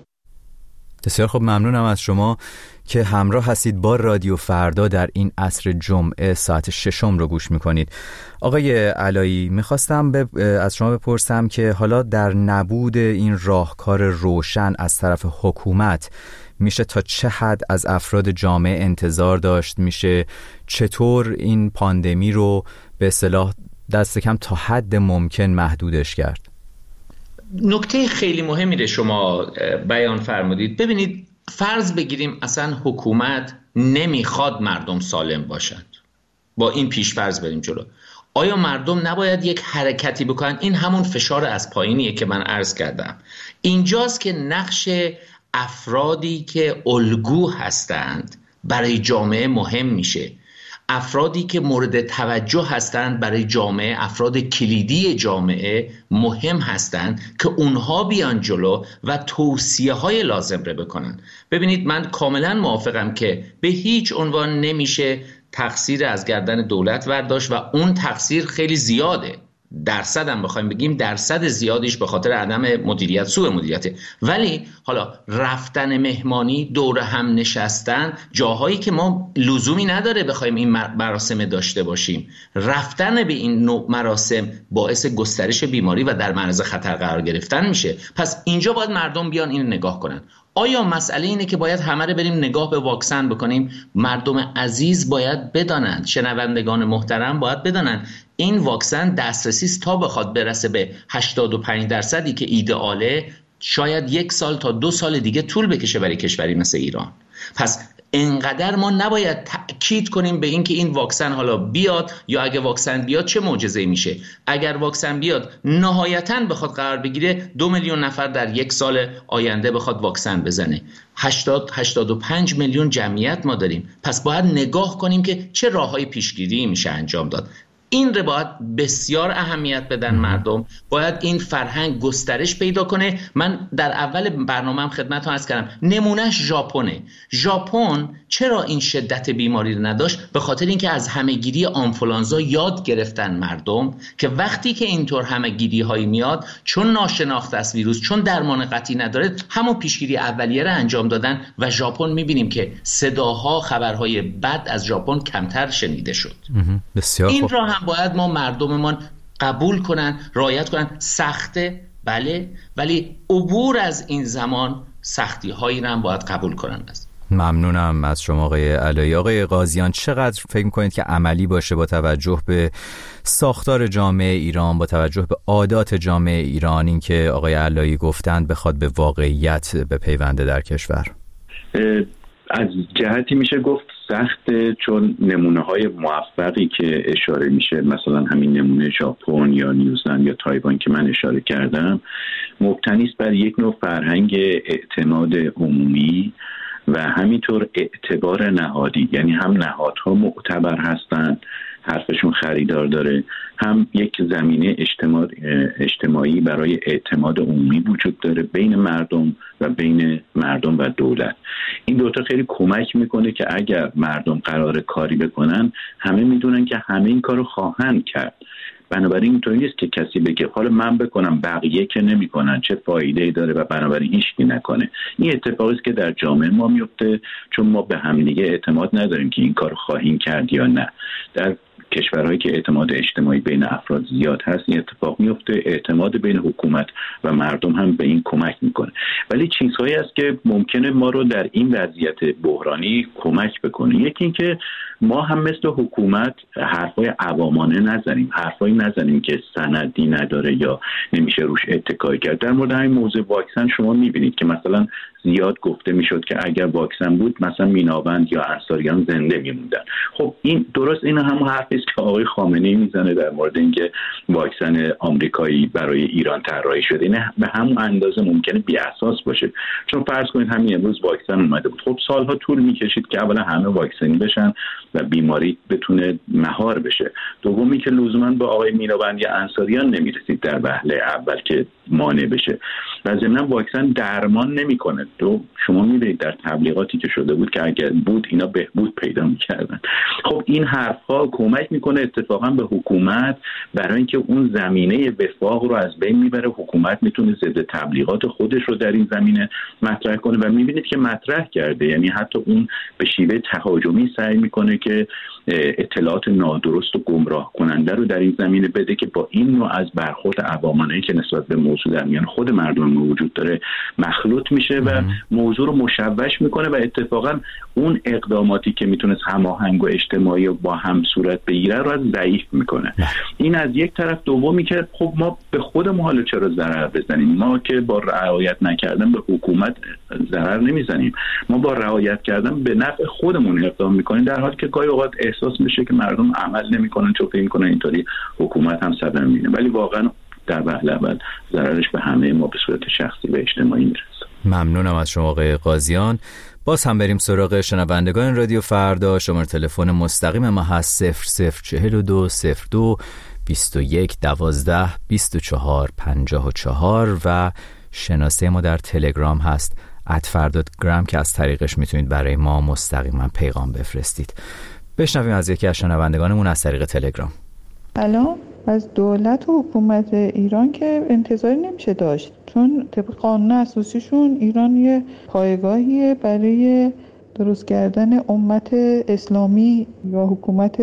بسیار خب، ممنونم از شما که همراه هستید با رادیو فردا در این عصر جمعه ساعت ششم رو گوش میکنید. آقای علایی، میخواستم ب... از شما بپرسم که حالا در نبود این راهکار روشن از طرف حکومت میشه تا چه حد از افراد جامعه انتظار داشت؟ میشه چطور این پاندمی رو به اصطلاح دست کم تا حد ممکن محدودش کرد؟ نکته خیلی مهمی رو شما بیان فرمودید. ببینید، فرض بگیریم اصلا حکومت نمیخواد مردم سالم باشند، با این پیش فرض بریم جلو. آیا مردم نباید یک حرکتی بکنن؟ این همون فشار از پایینیه که من عرض کردم. اینجاست که نقش افرادی که الگو هستند برای جامعه مهم میشه. افرادی که مورد توجه هستند برای جامعه، افراد کلیدی جامعه مهم هستند که اونها بیان جلو و توصیه های لازم رو بکنن. ببینید، من کاملا موافقم که به هیچ عنوان نمیشه تقصیر از گردن دولت برداشت و اون تقصیر خیلی زیاده. درصد هم بخوایم بگیم درصد زیادیش به خاطر عدم مدیریت، سوء مدیریته. ولی حالا رفتن مهمانی، دور هم نشستن، جاهایی که ما لزومی نداره بخوایم این مراسم داشته باشیم، رفتن به این نوع مراسم باعث گسترش بیماری و در معرض خطر قرار گرفتن میشه. پس اینجا باید مردم بیان این نگاه کنن. آیا مسئله اینه که باید همه رو بریم نگاه به واکسن بکنیم؟ مردم عزیز باید بدانند، شنوندگان محترم باید بدانند این واکسن دسترسی تا بخواد برسه به هشتاد و پنج درصدی که ایدئاله، شاید یک سال تا دو سال دیگه طول بکشه برای کشوری مثل ایران. پس انقدر ما نباید تأکید کنیم به این که این واکسن حالا بیاد، یا اگه واکسن بیاد چه معجزه‌ای میشه. اگر واکسن بیاد نهایتاً بخواد قرار بگیره دو میلیون نفر در یک سال آینده بخواد واکسن بزنه، هشتاد هشتاد و پنج میلیون جمعیت ما داریم. پس باید نگاه کنیم که چه راههای پیشگیری میشه انجام داد. این رو باید بسیار اهمیت بدن مردم، باید این فرهنگ گسترش پیدا کنه. من در اول برنامه‌ام خدمتتون عرض کردم نمونهش ژاپنه. ژاپن چرا این شدت بیماری رو نداشت؟ به خاطر اینکه از همه‌گیری آنفولانزا یاد گرفتن مردم که وقتی که اینطور همه‌گیری هایی میاد، چون ناشناخته است ویروس، چون درمان قطعی نداره، همون پیشگیری اولیه رو انجام دادن و ژاپن می‌بینیم که صداها، خبرهای بد از ژاپن کمتر شنیده شد. بسیار این خوب. را هم باید ما مردممان قبول کنن، رعایت کنن. سخته بله، ولی عبور از این زمان سختی هایی هم باید قبول کنن. ممنونم از شما آقای علایی. آقای قاضیان، چقدر فکر می‌کنید که عملی باشه با توجه به ساختار جامعه ایران، با توجه به عادات جامعه ایران، این که آقای علایی گفتند بخواد به واقعیت بپیونده در کشور؟ از جهتی میشه گفت سخته، چون نمونه های موفقی که اشاره میشه، مثلا همین نمونه ژاپن یا نیوزلند یا تایوان که من اشاره کردم، مبتنی است بر یک نوع فرهنگ اعتماد عمومی و همینطور اعتبار نهادی. یعنی هم نهادها معتبر هستند، حرفشون خریدار داره، هم یک زمینه اجتماع اجتماعی برای اعتماد عمومی وجود داره بین مردم و بین مردم و دولت. این دوتا خیلی کمک میکنه که اگر مردم قرار کاری بکنن، همه میدونن که همه این کارو خواهند کرد. بنابراین اینطوری نیست که کسی بگه حالا من بکنم بقیه که نمیکنن چه فایده‌ای داره و بنابراین هیچکی نکنه. این اتفاقی است که در جامعه ما میفته، چون ما به هم دیگه اعتماد نداریم که این کارو خواهیم کرد یا نه. در کشورهایی که اعتماد اجتماعی بین افراد زیاد هست این اتفاق میفته، اعتماد بین حکومت و مردم هم به این کمک میکنه. ولی چیزهایی هست که ممکنه ما رو در این وضعیت بحرانی کمک بکنه. یکی این که ما هم مثل حکومت حرفای عوامانه نزنیم، حرفایی نزنیم که سندی نداره یا نمیشه روش اتکای کرد. در مورد همین موضوع واکسن شما میبینید که مثلا زیاد گفته میشد که اگر واکسن بود مثلا میناوند یا انصاریان زنده میموندن. خب این درست این هم حرفی است که آقای خامنه‌ای میزنه در مورد اینکه واکسن آمریکایی برای ایران طراحی شده. این به همون اندازه ممکنه بی اساس باشه، چون فرض کنید همین امروز واکسن اومده بود، خب سالها طول میکشید که اولا همه واکسنی بشن و بیماری بتونه مهار بشه. دومی که لزوما با آقای میناوند یا انصاریان نمیرسید در وهله اول که مانع بشه و ضمن واکسن درمان نمیکنه. تو شما می‌بینید در تبلیغاتی که شده بود که اگر بود اینا بهبود پیدا می‌کردن. خب این حرف‌ها کمک میکنه اتفاقا به حکومت برای اینکه اون زمینه وفاق رو از بین میبره. حکومت میتونه ضد تبلیغات خودش رو در این زمینه مطرح کنه و میبینید که مطرح کرده، یعنی حتی اون به شیوه تهاجمی سعی میکنه که اطلاعات نادرست و گمراه کننده رو در این زمینه بده که با این نوع از برخورد عوامانه‌ای که نسبت به موضوع در میان خود مردم وجود داره مخلوط میشه و موضوع رو مشوش میکنه و اتفاقا اون اقداماتی که میتونست هماهنگ و اجتماعی و با هم صورت بگیره رو از ضعیف میکنه. این از یک طرف. دومی که خب ما به خودمون حالا چرا ضرر بزنیم؟ ما که با رعایت نکردن به حکومت ضرر نمیزنیم، ما با رعایت کردن به نفع خودمون اقدام میکنیم، در حالی که گاهی اوقات احساس میشه که مردم عمل نمیکنن چون فکر میکنن اینطوری حکومت هم صدر میبینه، ولی واقعا در وهله اول ضررش به همه ما به صورت شخصی و اجتماعی میرسه. ممنونم از شما آقای قاضیان. باز هم بریم سراغ شنوندگان رادیو فردا. شماره تلفن مستقیم ما هست صفر صفر چهل و دو صفر دو بیست و یک دوازده بیست و چهار پنجاه و چهار و شناسه ما در تلگرام هست ات فردادگرام که از طریقش میتونید برای ما مستقیما پیغام بفرستید. بشنویم از یکی از شنوندگانمون از طریق تلگرام. سلام. از دولت و حکومت ایران که انتظاری نمیشه داشت، چون طبق قانون اساسیشون ایران یه پایگاهیه برای درست کردن امت اسلامی یا حکومت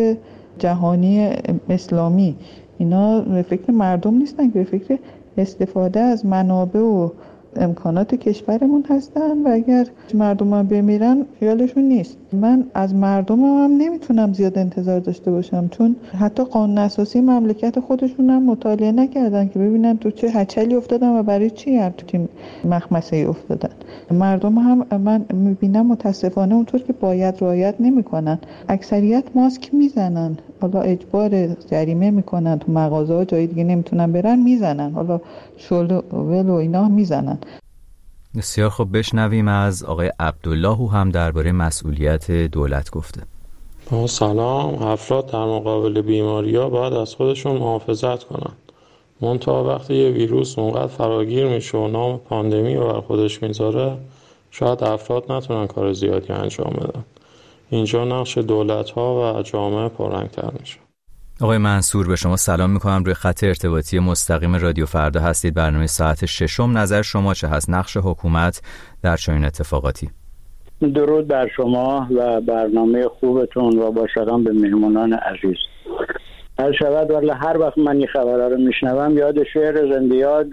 جهانی اسلامی. اینا به فکر مردم نیستن که به فکر استفاده از منابع و امکانات کشورمون هستن و اگر مردم هم بمیرن خیالشون نیست. من از مردم هم نمیتونم زیاد انتظار داشته باشم، چون حتی قانون اساسی مملکت خودشون هم مطالعه نکردن که ببینن تو چه هچلی افتادن و برای چی هم تو تیم مخمسه افتادن. مردم هم من میبینم متاسفانه اونطور که باید رعایت نمیکنن. اکثریت ماسک میزنن، حالا اجبار جریمه میکنن، تو مغازه ها جای دیگه نمیتونن برن میزنن، حالا شل ول و اینا میزنن. بسیار خوب، بشنویم از آقای عبدالله او هم درباره مسئولیت دولت گفته. سلام. افراد در مقابل بیماری‌ها باید از خودشون محافظت کنن. منتها وقتی یه ویروس اونقدر فراگیر میشه و نام پاندمی رو بر خودش میذاره، شاید افراد نتونن کار زیادی انجام بدن. اینجا نقش دولت‌ها و جامعه پررنگ‌تر میشه. آقای منصور، به شما سلام میکنم. روی خط ارتباطی مستقیم رادیو فردا هستید. برنامه ساعت ششم، نظر شما چه هست؟ نقش حکومت در چنین اتفاقاتی. درود بر شما و برنامه خوبتون و با سلام به مهمانان عزیز. هر شود ولی هر وقت من این خبرها رو میشنوم یاد شعر زندیاد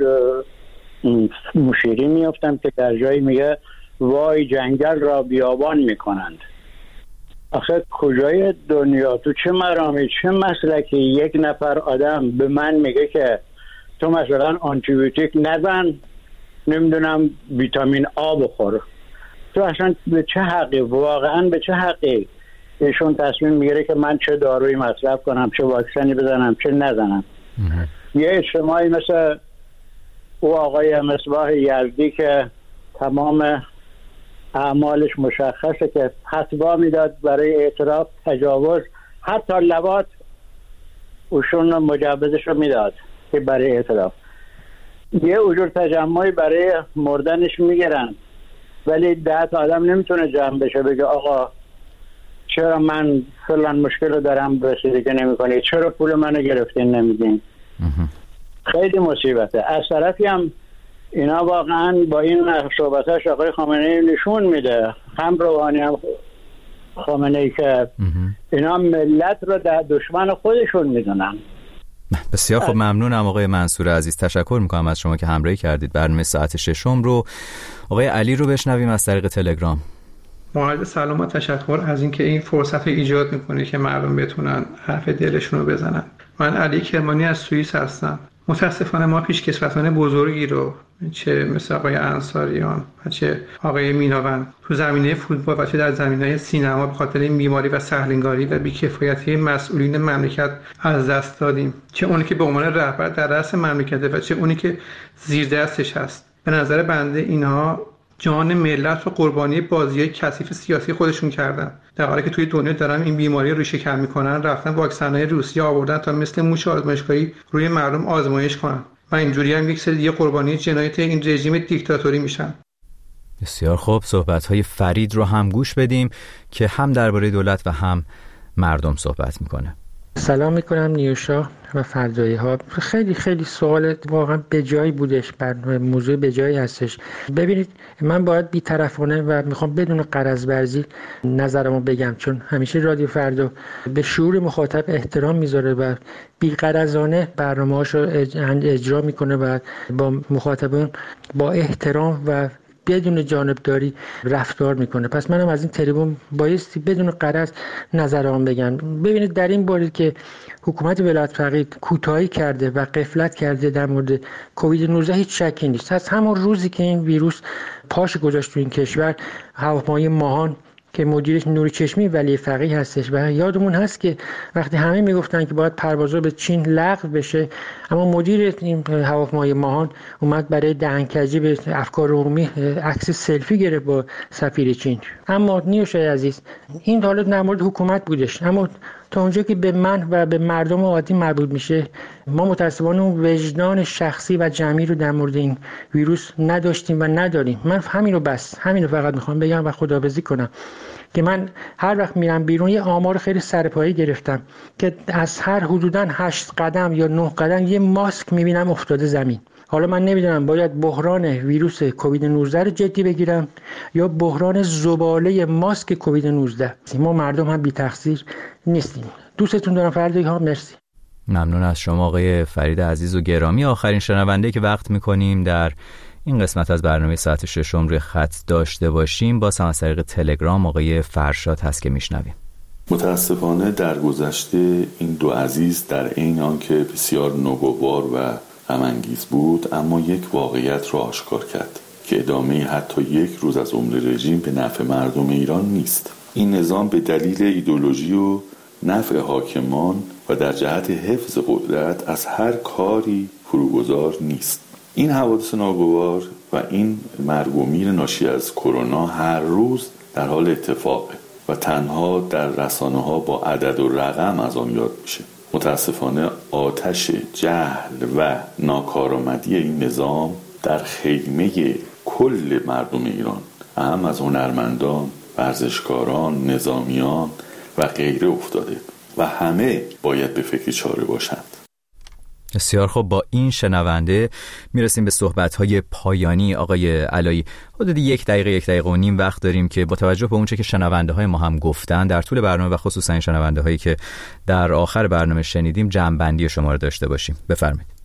مشیری میافتم که در جایی میگه وای جنگل را بیابان میکنند. آخه کجای دنیا تو چه مرامی چه مسلکی یک نفر آدم به من میگه که تو مثلا آنتیبیوتیک نزن، نمیدونم ویتامین آ بخور؟ تو اصلا به چه حقی، واقعا به چه حقی ایشون تصمیم میگیره که من چه دارویی مصرف کنم، چه واکسنی بزنم، چه نزنم؟ یه اجتماعی مثل او آقای مصباح یزدی که تمام اعمالش مشخصه که فتوا میداد برای اعتراف تجاوز، حتی لواط اوشون مجوزش رو میداد که برای اعتراف یه اجور تجمعی برای مردنش میگیرن، ولی ده تا آدم نمیتونه جمع بشه بگه آقا چرا من فلان مشکل رو دارم رسیدگی نمی کنی، چرا پول منو گرفتین نمیدین؟ خیلی مصیبته. از طرفی هم اینا واقعا با این صحبتاش آقای خامنه ای نشون میده، هم روحانی هم خامنه ای، که اینا ملت رو در دشمن خودشون میدونن. بسیار خب، ممنونم آقای منصور عزیز. تشکر میکنم از شما که همراهی کردید. برنامه ساعت ششم رو آقای علی رو بشنویم از طریق تلگرام. مورد سلام و تشکر از اینکه این فرصت ایجاد میکنه که مردم بتونن حرف دلشون رو بزنن. من علی کرمانی از سوئیس هستم. متاسفانه ما پیشکسوتان بزرگی رو، چه مثل آقای انصاریان و چه آقای میناوند، تو زمینه فوتبال و چه در زمینه سینما به خاطر این بیماری و سهلنگاری و بی‌کفایتی مسئولین مملکت از دست دادیم. چه اونی که به عنوان رهبر در رأس مملکته و چه اونی که زیر دستش هست. به نظر بنده اینها جان ملت رو قربانی بازی‌های کثیف سیاسی خودشون کردن، در حالی که توی دنیا دارن این بیماری رو ریشه کن میکنن، رفتن واکسن‌های روسیه آوردن تا مثل موش آزمایشگاهی روی مردم آزمایش کنن و اینجوری هم یک سری دیگه قربانی جنایت این رژیم دیکتاتوری میشن. بسیار خوب، صحبت‌های فرید رو هم گوش بدیم که هم درباره دولت و هم مردم صحبت میکنه. سلام میکنم نیوشا و فردایی ها. خیلی خیلی سوال واقعا به جایی بودش، بر موضوع به جایی هستش. ببینید من باید بی‌طرفانه و میخوام بدون غرض ورزی نظرمو بگم، چون همیشه رادیو فردا به شعور مخاطب احترام میذاره و بی‌غرضانه برنامه‌هاشو اجرا میکنه و با مخاطبان با احترام و بدون جانبداری رفتار میکنه. پس منم از این تریبون بایستی بدون غرض نظرام بگم. ببینید در این باره که حکومت ولایت فقیه کوتاهی کرده و غفلت کرده در مورد کووید نوزده هیچ شکی نیست. از همون روزی که این ویروس پاش گذاشت تو این کشور، هواپیمای ماهان که مدیرش نوری چشمی ولی فقیه هستش و یادمون هست که وقتی همه میگفتن که باید پروازها به چین لغو بشه، اما مدیر این هواپیمای ماهان اومد برای دهنکجی به افکار عمومی عکس سلفی گرفت با سفیر چین. اما نیوشای عزیز، این حالا در مورد حکومت بودش، اما تا اونجا که به من و به مردم عادی مربوط میشه، ما متاسفانه اون وجدان شخصی و جمعی رو در مورد این ویروس نداشتیم و نداریم. من همین رو بس همین رو فقط میخوام بگم و خداحافظی کنم که من هر وقت میرم بیرون یه آمار خیلی سرپایی گرفتم که از هر حدوداً هشت قدم یا نه قدم یه ماسک میبینم افتاده زمین. حالا من نمیدونم باید بحران ویروس کووید نوزده رو جدی بگیرم یا بحران زباله ماسک کووید نوزده. ما مردم هم بی تقصیر نیستیم. دوستتون دارم فردایی ها. مرسی. ممنون از شما آقای فرید عزیز و گرامی. آخرین شنونده که وقت میکنیم در این قسمت از برنامه ساعت ششم روی خط داشته باشیم. باز هم از طریق تلگرام آقای فرشاد هست که میشنویم. متاسفانه در گذشته این دو عزیز در عین آنکه بسیار نوگوار و غم‌انگیز بود، اما یک واقعیت را آشکار کرد که ادامه حتی یک روز از عمر رژیم به نفع مردم ایران نیست. این نظام به دلیل ایدئولوژی و نفع حاکمان و در جهت حفظ قدرت از هر کاری فروگذار نیست. این حوادث ناگوار و این مرگ و میر ناشی از کرونا هر روز در حال اتفاقه و تنها در رسانه‌ها با عدد و رقم از آن یاد میشه. متاسفانه آتش جهل و ناکارآمدی این نظام در خیمه کل مردم ایران، هم از هنرمندان، ورزشکاران، نظامیان و غیره افتاده و همه باید به فکر چاره باشند. بسیار خب، با این شنونده میرسیم به صحبت‌های پایانی. آقای علایی، حدود یک دقیقه یک دقیقه و نیم وقت داریم که با توجه به اونچه که شنونده‌های ما هم گفتن در طول برنامه و خصوصا این شنونده‌هایی که در آخر برنامه شنیدیم جمع‌بندی شما رو داشته باشیم. بفرمایید.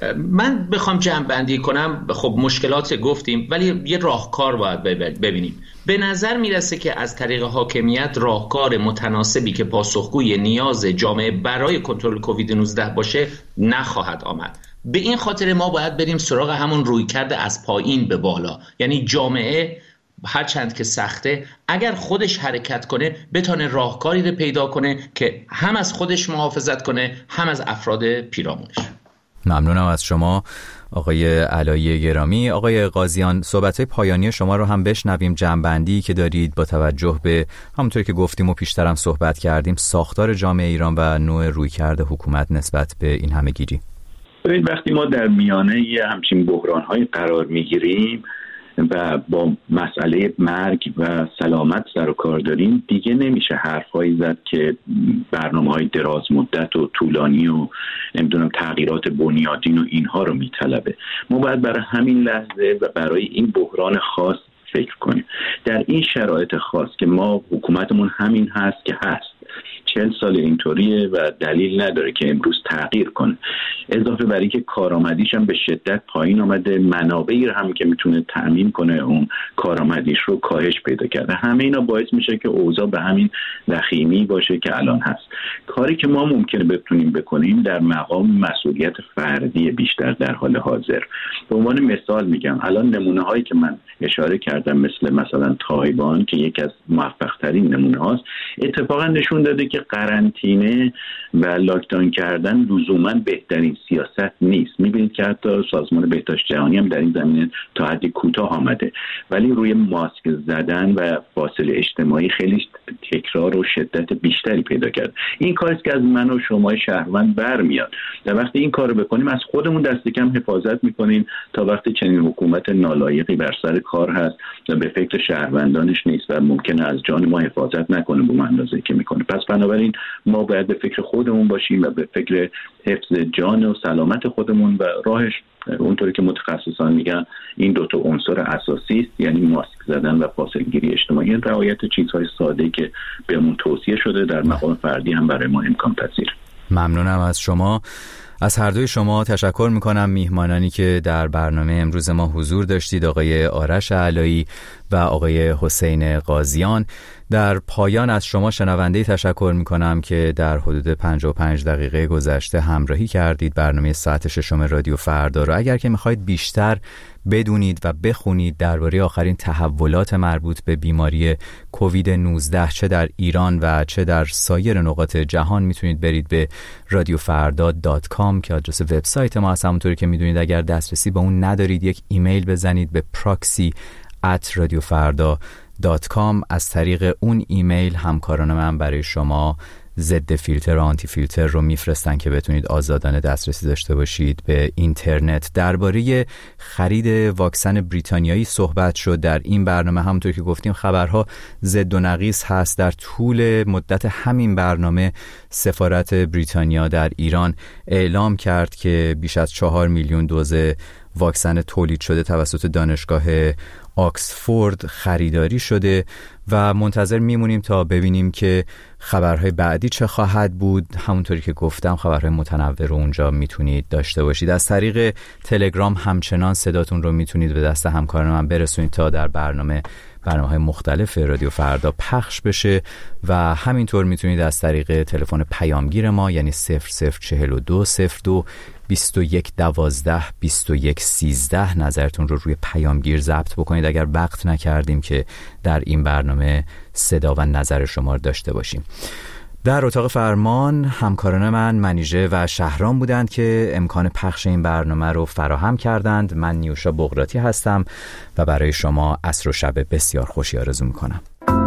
من بخوام جمع‌بندی کنم، خب مشکلات گفتیم ولی یه راهکار باید ببینیم. به نظر میرسه که از طریق حاکمیت راهکار متناسبی که پاسخگوی نیاز جامعه برای کنترل کووید نوزده باشه نخواهد آمد. به این خاطر ما باید بریم سراغ همون رویکرد از پایین به بالا، یعنی جامعه هر چند که سخته اگر خودش حرکت کنه بتونه راهکاری رو پیدا کنه که هم از خودش محافظت کنه هم از افراد پیرامونش. ممنونم از شما آقای علایی گرامی. آقای قاضیان، صحبت‌های پایانی شما رو هم بشنویم. جمع‌بندی که دارید با توجه به همونطور که گفتیم و پیشترم صحبت کردیم ساختار جامعه ایران و نوع رویکرد حکومت نسبت به این همه‌گیری. ببینید، وقتی ما در میانه یه همچین بحران‌های قرار می‌گیریم و با مسئله مرگ و سلامت سر و کار داریم، دیگه نمیشه حرفایی زد که برنامه‌های دراز مدت و طولانی و نمیدونم تغییرات بنیادین و اینها رو میطلبه. ما باید برای همین لحظه و برای این بحران خاص فکر کنیم. در این شرایط خاص که ما حکومتمون همین هست که هست، چهل سال اینطوریه و دلیل نداره که امروز تغییر کنه. اضافه بر این که کارآمدیش هم به شدت پایین آمده، منابعی هم که میتونه تأمین کنه اون کارآمدیش رو کاهش پیدا کرده. همه اینا باعث میشه که اوضاع به همین وخیمی باشه که الان هست. کاری که ما ممکنه بتونیم بکنیم در مقام مسئولیت فردی بیشتر در حال حاضر. به عنوان مثال میگم، الان نمونه هایی که من اشاره کردم مثل مثلا تایوان که یکی از موفق ترین نمونه هاست، اتفاقا نشون داده که قرنطینه و لاکداون کردن لزوما بهترین سیاست نیست. میبینید که حتی سازمان بهداشت جهانی هم در این زمینه تا حدی کوتاه آمده، ولی روی ماسک زدن و فاصله اجتماعی خیلی تکرار و شدت بیشتری پیدا کرد. این کاری که از من و شما شهروند برمیاد. در وقتی این کارو بکنیم از خودمون دست کم حفاظت میکنیم تا وقتی چنین حکومت نالایقی بر سر کار هست و به فکر شهروندانش نیست و ممکنه از جان ما حفاظت نکنه به اندازه‌ای که میکنه. پس بنابراین ما باید به فکر خودمون باشیم و به فکر حفظ جان و سلامت خودمون و راهش اونطوری که متخصصان میگن این دو تا عنصر اساسی است، یعنی ماسک زدن و فاصله گیری اجتماعی، رعایت چیزهای ساده که بهمون توصیه شده در مقام فردی هم برای ما امکان پذیر. ممنونم از شما. از هر دوی شما تشکر میکنم. میهمانانی که در برنامه امروز ما حضور داشتید، آقای آرش علایی و آقای حسین قاضیان. در پایان از شما شنونده تشکر میکنم که در حدود پنجاه و پنج دقیقه گذشته همراهی کردید برنامه ساعت ششم رادیو فردا رو. اگر که میخواید بیشتر بدونید و بخونید درباره آخرین تحولات مربوط به بیماری کووید نوزده چه در ایران و چه در سایر نقاط جهان، میتونید برید به رادیو فردا دات کام که آدرس وبسایت ما هست. همونطوری که میدونید اگر دسترسی به اون ندارید یک ایمیل بزنید به proxy at رادیو فردا دات کام. از طریق اون ایمیل همکاران من برای شما ضد فیلتر و آنتی فیلتر رو میفرستن که بتونید آزادانه دسترسی داشته باشید به اینترنت. درباره خرید واکسن بریتانیایی صحبت شد در این برنامه. همونطور که گفتیم خبرها ضد و نقیض هست. در طول مدت همین برنامه سفارت بریتانیا در ایران اعلام کرد که بیش از چهار میلیون دوز واکسن تولید شده توسط دانشگاه آکسفورد خریداری شده و منتظر میمونیم تا ببینیم که خبرهای بعدی چه خواهد بود. همونطوری که گفتم خبرهای متنوع رو اونجا میتونید داشته باشید. از طریق تلگرام همچنان صداتون رو میتونید به دست همکاران من برسونید تا در برنامه برنامه‌های مختلف رادیو فردا پخش بشه و همینطور میتونید از طریق تلفن پیامگیر ما یعنی صفر صفر چهل و دو صفر دو بیست و یک دوازده بیست و یک سیزده نظرتون رو روی پیامگیر ضبط بکنید اگر وقت نکردیم که در این برنامه صدا و نظر شما رو داشته باشیم. در اتاق فرمان همکاران من منیژه و شهرام بودند که امکان پخش این برنامه رو فراهم کردند. من نیوشا بغراتی هستم و برای شما عصر و شب بسیار خوشی آرزو میکنم.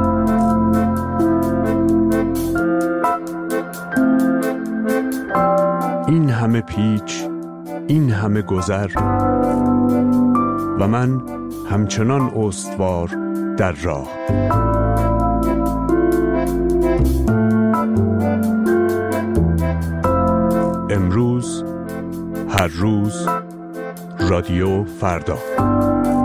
این همه پیچ، این همه گذر و من همچنان استوار در راه. امروز، هر روز، رادیو فردا.